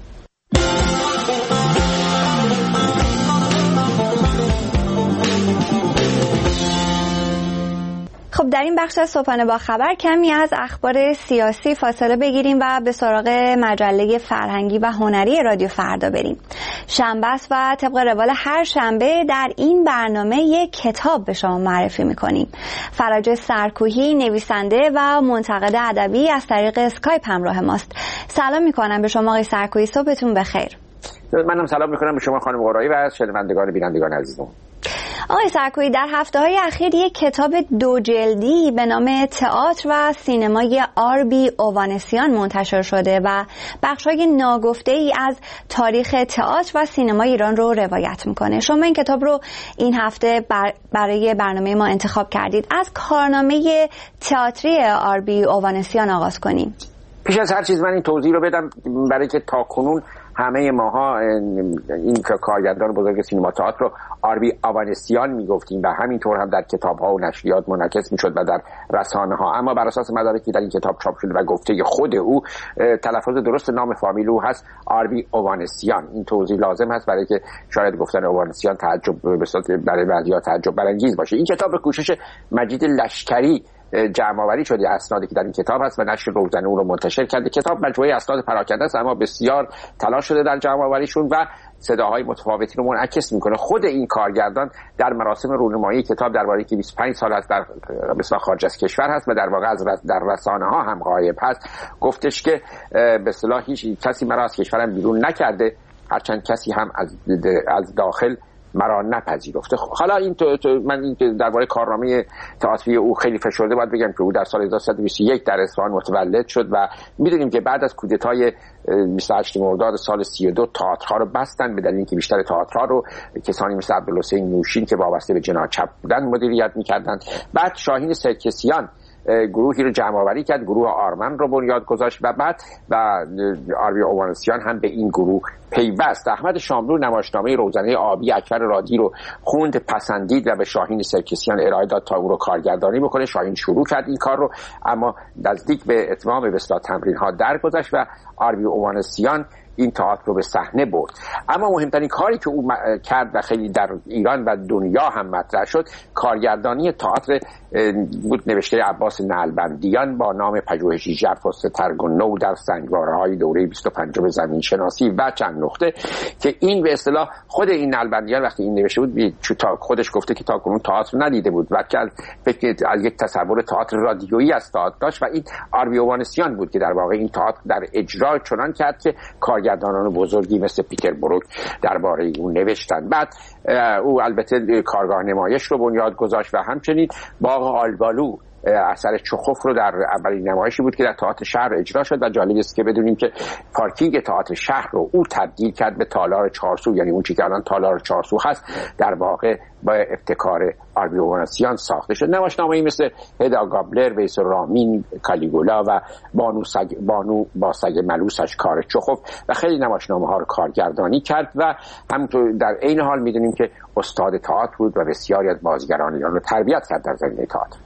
خب در این بخش از صبحانه با خبر کمی از اخبار سیاسی فاصله بگیریم و به سراغ مجله فرهنگی و هنری رادیو فردا بریم. شنبه است و طبق روال هر شنبه در این برنامه یک کتاب به شما معرفی میکنیم. فرج سرکوهی نویسنده و منتقد ادبی از طریق اسکایپ همراه ماست. سلام میکنم به شما آقای سرکوهی، صبحتون بخیر. منم سلام میکنم به شما خانم قرایی و شنوندگان بینندگان عزیزم. آقای سرکوهی، در هفته‌های اخیر یک کتاب دو جلدی به نام تئاتر و سینمای آربی اووانسیان منتشر شده و بخش‌های ناگفته‌ای از تاریخ تئاتر و سینمای ایران رو روایت میکنه. شما این کتاب رو این هفته بر برای برنامه ما انتخاب کردید. از کارنامه تئاتری آربی اووانسیان آغاز کنیم. پیش از هر چیز من این توضیح رو بدم برای که تاکنون همه ماها این کارگردان بزرگ سینما تئاتر رو آربی اووانسیان میگفتیم و همینطور هم در کتاب‌ها و نشریات منعکس میشد و در رسانه‌ها، اما بر اساس مدارکی در این کتاب چاپ شده و گفته خود او تلفظ درست نام فامیل او هست آربی اووانسیان. این توضیح لازم هست برای که شاید گفتن اووانسیان تعجب برای بعضی‌ها تعجب برانگیز باشه. این کتاب به کوشش مجید لشکری جمع آوری شده اسنادی که در این کتاب هست و نشر روزنه اون رو منتشر کرده. کتاب مجموعه اسناد پراکنده است اما بسیار تلاش شده در جمع آوریشون و صداهای متفاوتی رو منعکس میکنه. خود این کارگردان در مراسم رونمایی کتاب درباره که بیست و پنج سال است در مثلا خارج از کشور هست و در واقع از در رسانه ها هم غایب هست، گفتش که به اصطلاح هیچ کسی مرا از کشورم بیرون نکرده، هرچند کسی هم از از داخل مرا نپذیرفته. حالا این تو, تو من این درباره کارنامه تئاتری او خیلی فشرده باید بگم که او در سال هزار و سیصد و بیست و یک در اصفهان متولد شد و میدونیم که بعد از کودتای بیست و هشتم مرداد سال سی و دو تئاترها رو بستن به دلیل اینکه بیشتر تئاترها رو کسانی مثل عبدالحسین نوشین که وابسته به جناح چپ بودن مدیریت می‌کردند. بعد شاهین سرکسیان گروهی رو جمع آوری کرد، گروه آرمن رو بنیاد گذاشت و بعد و آربی اووانسیان هم به این گروه پیوست. احمد شاملو نمایشنامه روزنه آبی اکبر رادی رو خوند، پسندید و به شاهین سرکسیان ارائه داد تا او رو کارگردانی بکنه. شاهین شروع کرد این کار رو اما نزدیک به اتمام به اصطلاح تمرین‌ها درگذشت و آربی اووانسیان این تئاتر رو به صحنه برد. اما مهمترین کاری که او کرد و خیلی در ایران و دنیا هم مطرح شد کارگردانی تئاتر بود نوشته عباس نعلبندیان با نام پژوهشی ژرف ترگ و نو در سنگواره‌های دوره بیست و پنجم زمین شناسی و چند نقطه که این به اصطلاح خود این نعلبندیان وقتی این نوشته بود تا خودش گفته که تاکنون تئاتر ندیده بود و که فکر از یک تصور تئاتر رادیویی از تئاتر داشت و این آربی اووانسیان بود که در واقع این تئاتر در اجرا چنان کرد که کارگردانان بزرگی مثل پیتر بروک درباره اون نوشتن. بعد او البته کارگاه نمایش رو بنیاد گذاشت و همچنین باغ آلبالو اثر چخوف رو در اولین نمایشی بود که در تئاتر شهر اجرا شد و جالب است که بدونیم که پارکینگ تئاتر شهر رو او تبدیل کرد به تالار چهارسو، یعنی اون چیزی که الان تالار چهارسو هست در واقع با ابتکار آربی اووانسیان ساخته شد. نمایشنامه‌ای مثل هدا گابلر، ویس رامین، کالیگولا و بانو سگ بانو با سگ ملوسش کار چخوف و خیلی نمایشنامه‌ها رو کارگردانی کرد و همونطور در عین حال می‌دونیم که استاد تئاتر بود و بسیاری از بازیگران ایران رو تربیت کرد در زمینه تئاتر.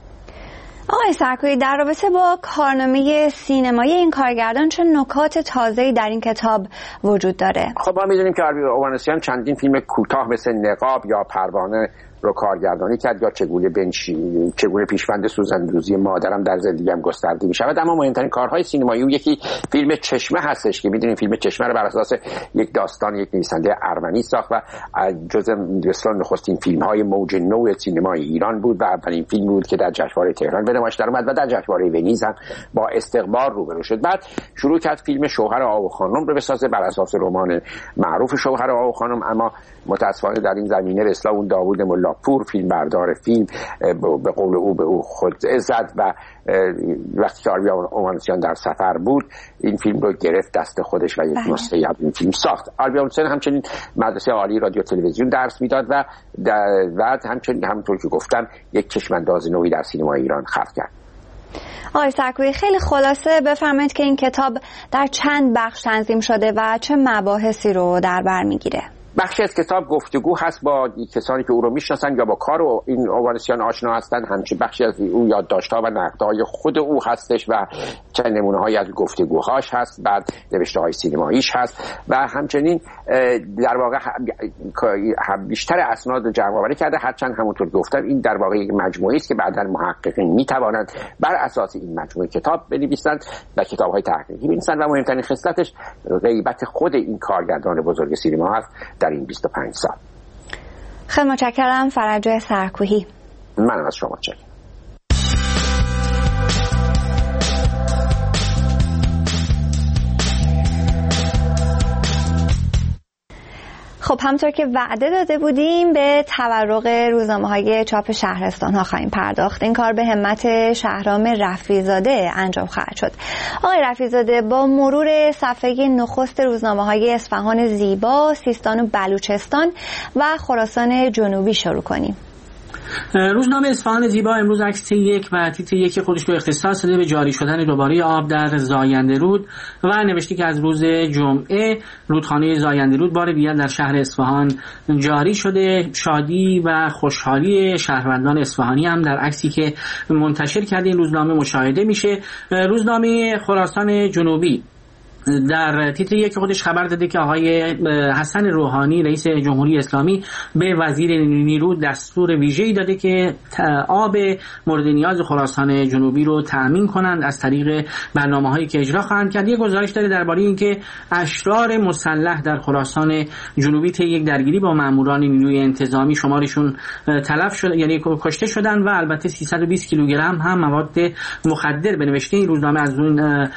آقای سرکوهی، در رابطه با کارنامه سینمایی این کارگردان چه نکات تازه‌ای در این کتاب وجود داره؟ خب ما می‌دونیم که آربی اووانسیان چندین فیلم کوتاه مثل نقاب یا پروانه رو کارگردانی کرد یا چگونه بنشین چگونه پیشوند سوزندوزی مادرم در زندگیم گسترده می شود. اما مهمترین کارهای سینمایی او یکی فیلم چشمه هستش که میدونیم فیلم چشمه رو بر اساس یک داستان یک نویسنده ارمنی ساخت و جزء مثلا نخستین فیلم های موج نو سینمای ایران بود و اولین فیلم بود که در جشنواره تهران به نمایش درآمد و در جشنواره ونیز هم با استقبال روبرو شد. بعد شروع کرد فیلم شوهر آوا خانم رو بسازه بر اساس رمان معروف شوهر آوا خانم، اما متاسفانه در این زمینه به اصطلاح اون داوود ملاپور فیلم بردار فیلم به قول او به او خود زد و وقتی که آربی اووانسیان در سفر بود این فیلم رو گرفت دست خودش و یک نسخه از این فیلم ساخت. آربی اووانسیان همچنین مدرسه عالی رادیو تلویزیون درس میداد و بعد همچنین همونطور که گفتم یک چشمانداز نوعی در سینما ایران خلق کرد. آقای سرکوهی، خیلی خلاصه بفرمایید که این کتاب در چند بخش تنظیم شده و چه مباحثی رو در بر میگیره؟ بخشی از کتاب گفتگو هست با کسانی که او رو میشناسن یا با کار و این آوانسیان آشنا هستن. همچنین بخشی از او یادداشت‌ها و نقدهای خود او هستش و چند نمونه‌هایی از گفتگوهاش هست، بعد نوشته‌های سینماییش هست و همچنین در واقع بیشتر اسناد رو جمع‌آوری کرده. هرچند همونطور گفتم این در واقع یک مجموعه است که بعداً محققین می‌توانند بر اساس این مجموعه کتاب بنویسند و کتاب‌های تحقیقی بنویسند و مهمترین خصلتش غیبت خود این کارگردان بزرگ سینما هست در این بیست و پنج سال. خیلی متشکرم فرج سرکوهی. منم از شما متشکرم. خب همطور که وعده داده بودیم به تورق روزنامه‌های چاپ شهرستان ها خواهیم پرداخت. این کار به همت شهرام رفیع‌زاده انجام خواهد شد. آقای رفیع‌زاده، با مرور صفحه نخست روزنامه‌های اصفهان زیبا، سیستان و بلوچستان و خراسان جنوبی شروع کنیم. روزنامه اصفهان زیبا امروز عکس یک و تیتر یک خودش رو اختصاص داده به جاری شدن دوباره آب در زاینده رود و نوشته که از روز جمعه رودخانه زاینده رود بار دیگر در شهر اصفهان جاری شده. شادی و خوشحالی شهروندان اصفهانی هم در عکسی که منتشر کرده این روزنامه مشاهده میشه. روزنامه خراسان جنوبی در تیتر یک خودش خبر داده که آقای حسن روحانی رئیس جمهوری اسلامی به وزیر نیرو دستور ویژه‌ای داده که آب مورد نیاز خراسان جنوبی رو تأمین کنند از طریق برنامه‌هایی که اجرا خواهند کرد. یک گزارش داره درباره اینکه اشرار مسلح در خراسان جنوبی طی یک درگیری با ماموران نیروی انتظامی شمارشون تلف شد، یعنی کشته شدن و البته سیصد و بیست کیلوگرم هم مواد مخدر. به نوشته این روزنامه از اون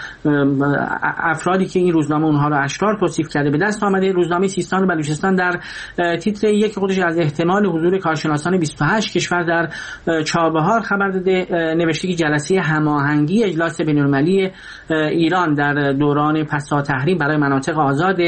افراد که این روزنامه اونها رو اشرار توصیف کرده به دست آمده. روزنامه سیستان و بلوچستان در تیتر یک خودش از احتمال حضور کارشناسان بیست و هشت کشور در چابهار خبر داده. نوشته که جلسه هماهنگی اجلاس بین‌المللی ایران در دوران پسا تحریم برای مناطق آزاد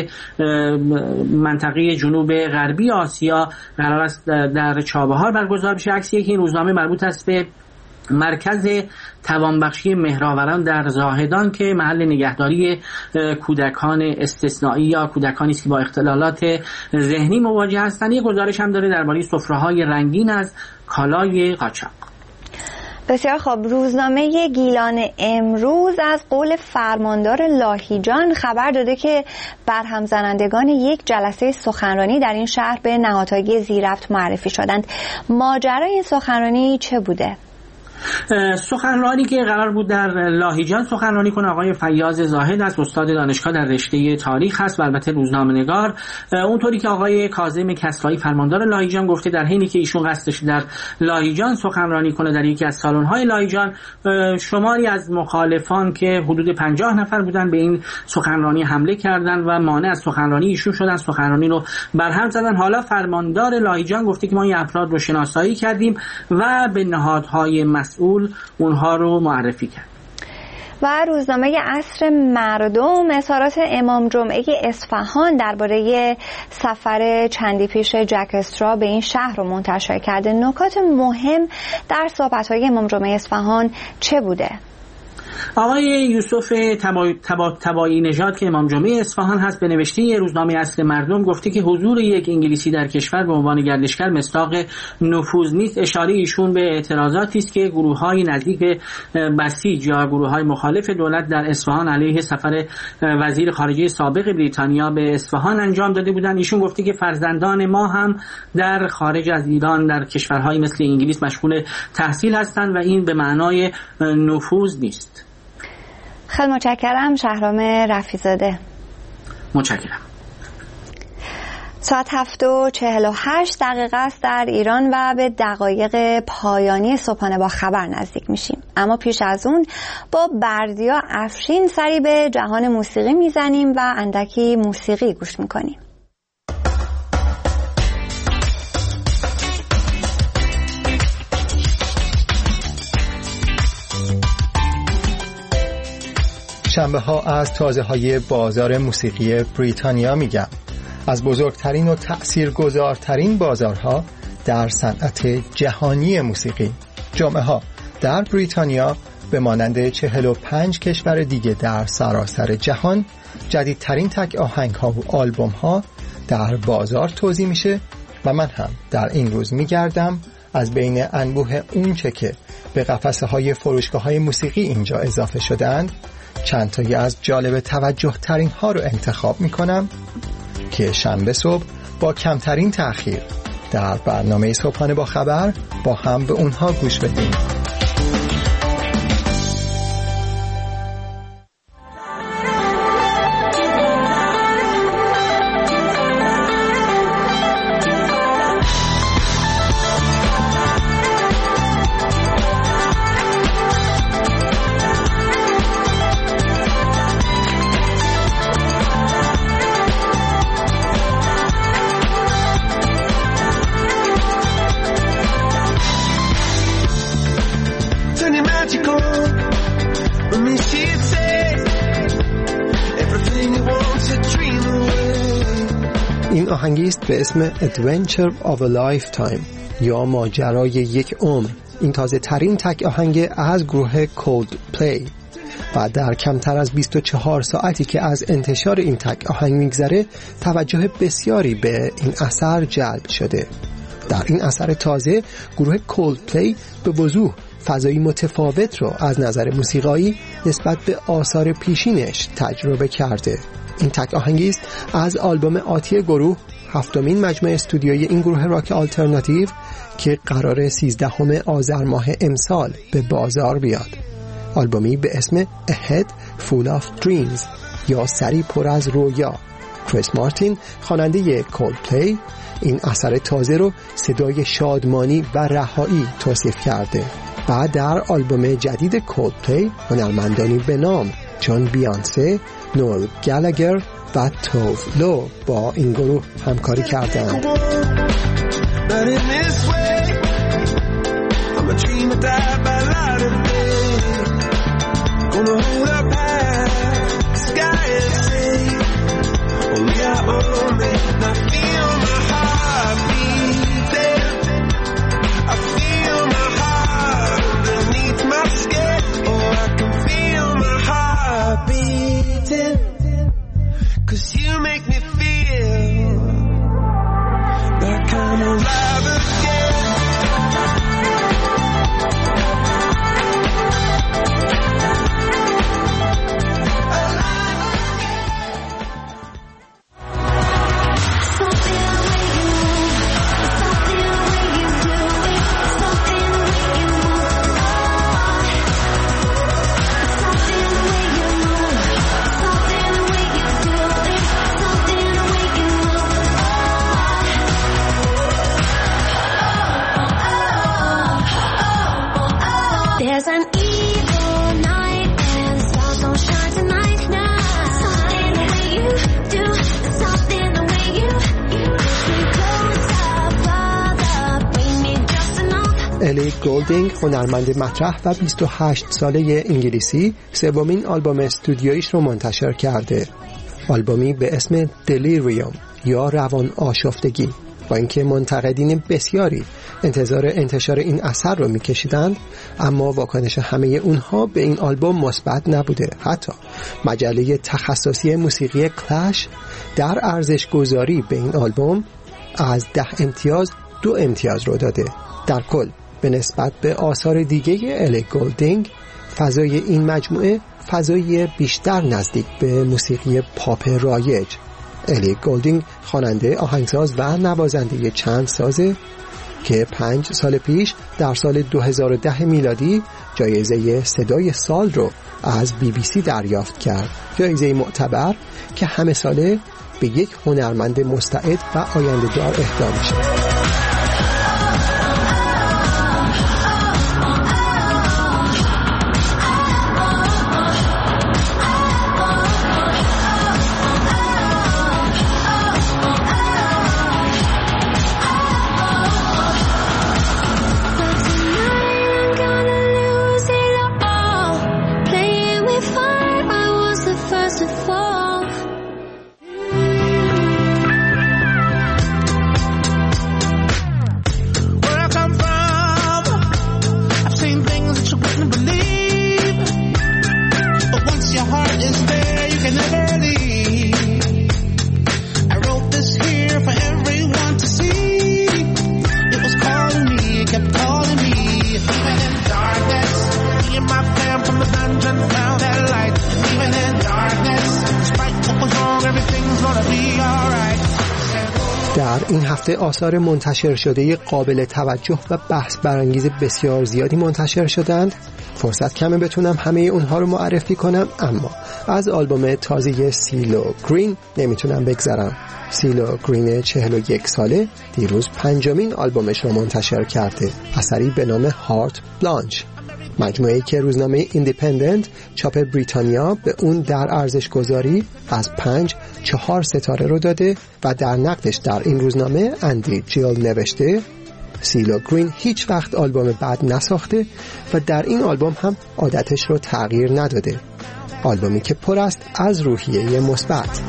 منطقه جنوب غربی آسیا قرار است در چابهار برگزار بشه. عکسی که این روزنامه مربوط است به مرکز توانبخشی مهرآوران در زاهدان که محل نگهداری کودکان استثنایی یا کودکانی است که با اختلالات ذهنی مواجه هستند. یک گزارش هم داره درباره سفره‌های رنگین از کالای قاچاق. بسیار خوب. روزنامه گیلان امروز از قول فرماندار لاهیجان خبر داده که برهم زنندگان یک جلسه سخنرانی در این شهر به نهادهای زیرربط معرفی شدند. ماجرای این سخنرانی چه بوده؟ سخنرانی که قرار بود در لاهیجان سخنرانی کنه آقای فیاض زاهد از استاد دانشگاه در رشته تاریخ هست و البته روزنامه‌نگار. اونطوری که آقای کاظم کسرایی فرماندار لاهیجان گفته در حینی که ایشون قصدش در لاهیجان سخنرانی کنه در یکی از سالن‌های لاهیجان، شماری از مخالفان که حدود پنجاه نفر بودن به این سخنرانی حمله کردند و مانع از سخنرانی ایشون شدن، سخنرانی رو برهم زدن. حالا فرماندار لاهیجان گفته که ما این افراد رو شناسایی کردیم و به نهادهای مسئول اونها رو معرفی کرد. و روزنامه عصر مردم اظهارات امام جمعه اصفهان درباره سفر چندی پیش جک استرا به این شهر رو منتشر کرده. نکات مهم در صحبت‌های امام جمعه اصفهان چه بوده؟ آقای یوسف طباطبایی نژاد که امام جمعه اصفهان هست به نوشته روزنامه اصل مردم گفته که حضور یک انگلیسی در کشور به عنوان گردشگر مصداق نفوذ نیست. اشاره ایشون به اعتراضاتی است که گروه‌های نزدیک بسیج یا گروه‌های مخالف دولت در اصفهان علیه سفر وزیر خارجه سابق بریتانیا به اصفهان انجام داده بودند. ایشون گفته که فرزندان ما هم در خارج از ایران در کشورهای مثل انگلیس مشغول تحصیل هستند و این به معنای نفوذ نیست. خیلی متشکرم شهرام رفیع‌زاده. متشکرم. ساعت هفت و چهل و هشت دقیقه است در ایران و به دقایق پایانی صبحانه با خبر نزدیک میشیم. اما پیش از اون با بردیا افشین سری به جهان موسیقی میزنیم و اندکی موسیقی گوش میکنیم. شنبه ها از تازه های بازار موسیقی بریتانیا میگم. از بزرگترین و تأثیرگذارترین بازارها در صنعت جهانی موسیقی. جمعه ها در بریتانیا به مانند چهل و پنج کشور دیگه در سراسر جهان جدیدترین تک آهنگ ها و آلبوم ها در بازار توزیع میشه و من هم در این روز میگردم از بین انبوه اونچه که به قفسه های فروشگاه های موسیقی اینجا اضافه شدند چند تایی از جالب توجه ترین ها رو انتخاب میکنم که شنبه صبح با کمترین تأخیر در برنامه صبحانه با خبر با هم به اونها گوش بدیم. این آهنگی است به اسم Adventure of a Lifetime یا ماجرای یک عمر. این تازه ترین تک آهنگ از گروه Coldplay و در کمتر از بیست و چهار ساعتی که از انتشار این تک آهنگ میگذره توجه بسیاری به این اثر جلب شده. در این اثر تازه گروه Coldplay به وضوح فضایی متفاوت رو از نظر موسیقایی نسبت به آثار پیشینش تجربه کرده. این تک آهنگی است از آلبوم آتی گروه، هفتمین مجموعه استودیویی این گروه راک آلترناتیو که قراره سیزدهم آذر ماه امسال به بازار بیاد. آلبومی به اسم A Head Full of Dreams یا سری پر از رویا. کریس مارتین خواننده کولدپلی این اثر تازه رو صدای شادمانی و رهایی توصیف کرده. و در آلبوم جدید کولدپلی هنرمندانی به نام جان بیانسه، نوئل گالگر و توف لو با این گروه همکاری کردند. Cause you make me feel like I'm alive again. الی گولدینگ هنرمند مطرح و بیست و هشت ساله انگلیسی سومین آلبوم استودیویش رو منتشر کرده. آلبومی به اسم دلیریوم یا روان آشفتگی. با اینکه منتقدین بسیاری انتظار انتشار این اثر رو میکشیدند، اما واکنش همه اونها به این آلبوم مثبت نبوده. حتی مجله تخصصی موسیقی کلش در ارزش گذاری به این آلبوم از ده امتیاز دو امتیاز رو داده. در کل به نسبت به آثار دیگه الی گولدینگ فضای این مجموعه فضای بیشتر نزدیک به موسیقی پاپ رایج. الی گولدینگ خواننده، آهنگساز و نوازنده چند سازه که پنج سال پیش در سال دو هزار و ده میلادی جایزه صدای سال رو از بی بی سی دریافت کرد. جایزه معتبر که همه ساله به یک هنرمند مستعد و آینده‌دار اهدا میشه. هفته آثار منتشر شده قابل توجه و بحث برانگیز بسیار زیادی منتشر شدند. فرصت کمه بتونم همه اونها رو معرفی کنم، اما از آلبوم تازه سیلو گرین نمیتونم بگذرم. سیلو گرین چهل و یک ساله دیروز پنجمین آلبومش رو منتشر کرده، اثری به نام هارت بلانچ، مجموعه‌ای که روزنامه ایندیپندنت چاپ بریتانیا به اون در ارزش گذاری از پنج چهار ستاره رو داده و در نقدش در این روزنامه اندی جیل نوشته سیلو گرین هیچ وقت آلبوم بد نساخته و در این آلبوم هم عادتش رو تغییر نداده. آلبومی که پر است از روحیه مثبت.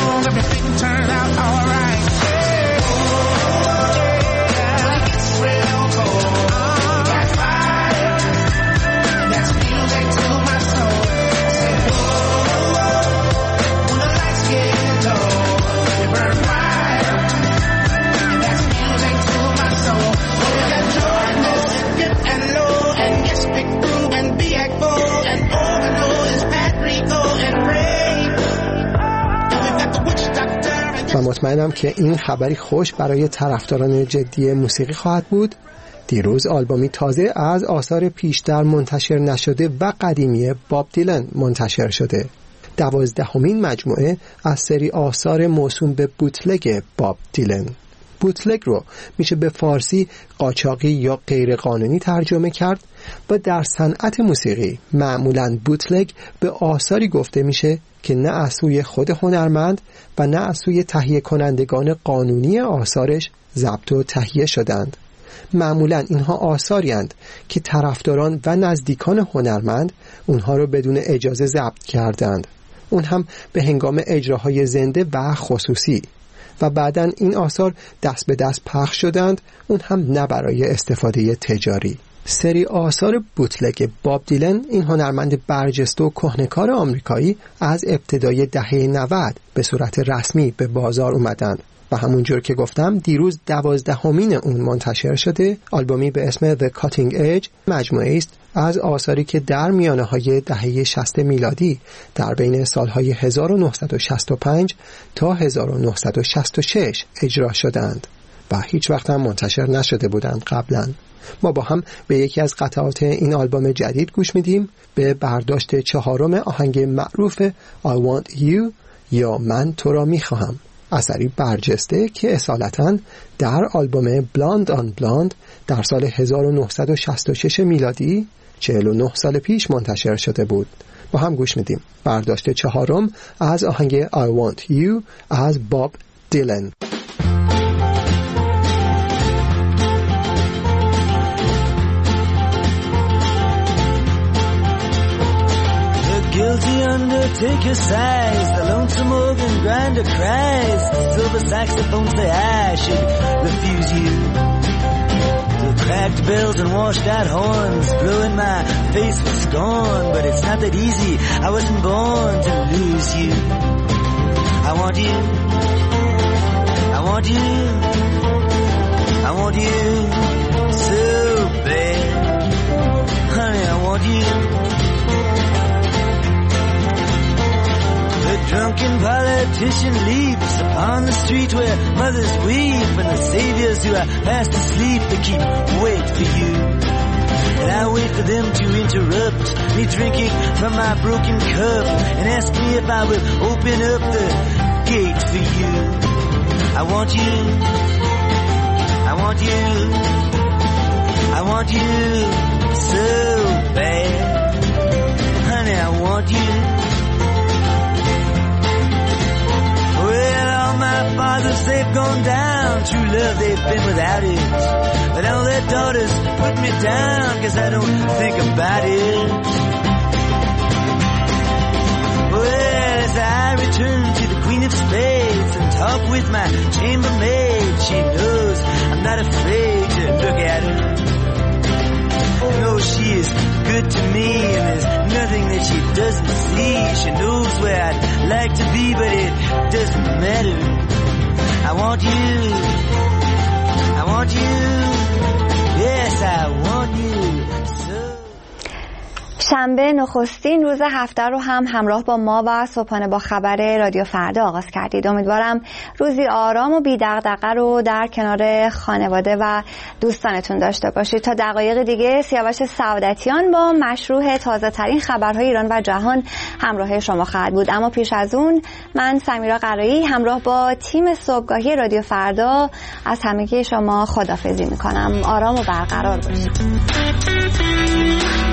و مطمئنم که این خبری خوش برای طرفداران جدی موسیقی خواهد بود. دیروز آلبومی تازه از آثار پیشتر منتشر نشده و قدیمی باب دیلن منتشر شده. دوازدهمین مجموعه از سری آثار موسوم به بوتلگ باب دیلن. بوتلگ رو میشه به فارسی قاچاقی یا غیر قانونی ترجمه کرد و در صنعت موسیقی معمولاً بوتلگ به آثاری گفته میشه که نه از سوی خود هنرمند و نه از سوی تهیه کنندگان قانونی آثارش ضبط و تهیه شدند. معمولاً اینها آثاری اند که طرفداران و نزدیکان هنرمند اونها رو بدون اجازه ضبط کردند، اون هم به هنگام اجراهای زنده و خصوصی، و بعداً این آثار دست به دست پخش شدند، اون هم نه برای استفاده تجاری. سری آثار بوتلگ باب دیلن، این هنرمند برجسته و کهنه‌کار آمریکایی، از ابتدای دهه نود به صورت رسمی به بازار اومدند و همونجور که گفتم دیروز دوازدهمین اون منتشر شده. آلبومی به اسم The Cutting Edge مجموعه است از آثاری که در میانه‌های دهه شصت میلادی در بین سالهای هزار و نهصد و شصت و پنج تا هزار و نهصد و شصت و شش اجرا شدند و هیچ وقت هم منتشر نشده بودند قبلا. ما با هم به یکی از قطعات این آلبوم جدید گوش میدیم، به برداشت چهارم آهنگ معروف I Want You یا من تو را میخواهم، اثری برجسته که اصالتاً در آلبوم بلاند آن بلاند در سال هزار و نهصد و شصت و شش میلادی چهل و نه سال پیش منتشر شده بود. با هم گوش میدیم برداشت چهارم از آهنگ I Want You از باب دیلن. Guilty undertaker sighs, the lonesome organ grinder cries, the silver saxophones say I should refuse you. The cracked bells and washed out horns blow in my face with scorn, but it's not that easy, I wasn't born to lose you. I want you, I want you, I want you so bad, honey, I want you. The drunken politician leaps upon the street where mothers weep, and the saviors who are fast asleep, they keep wait for you. And I wait for them to interrupt me drinking from my broken cup and ask me if I will open up the gate for you. I want you, I want you, I want you so bad, honey, I want you. My fathers, they've gone down, true love, they've been without it, but all their daughters put me down, cause I don't think about it. Well, as I return to the Queen of Spades and talk with my chambermaid, she knows I'm not afraid to look at her. No, she is good to me, and there's nothing that she doesn't see. She knows where I'd like to be, but it doesn't matter. I want you, I want you, yes I want you so. شنبه شنبه نخستین روز هفته رو هم همراه با ما و صبحانه با خبر رادیو فردا آغاز کردید. امیدوارم روزی آرام و بی دغدغه رو در کنار خانواده و دوستانتون داشته باشید. تا دقایق دیگه سیاوش سعادتیان با مشروع تازه ترین خبرهای ایران و جهان همراه شما خواهد بود. اما پیش از اون من سمیرا قرایی همراه با تیم صبحگاهی رادیو فردا از همگی شما خداحافظی میکنم. آرام و برقرار باشید.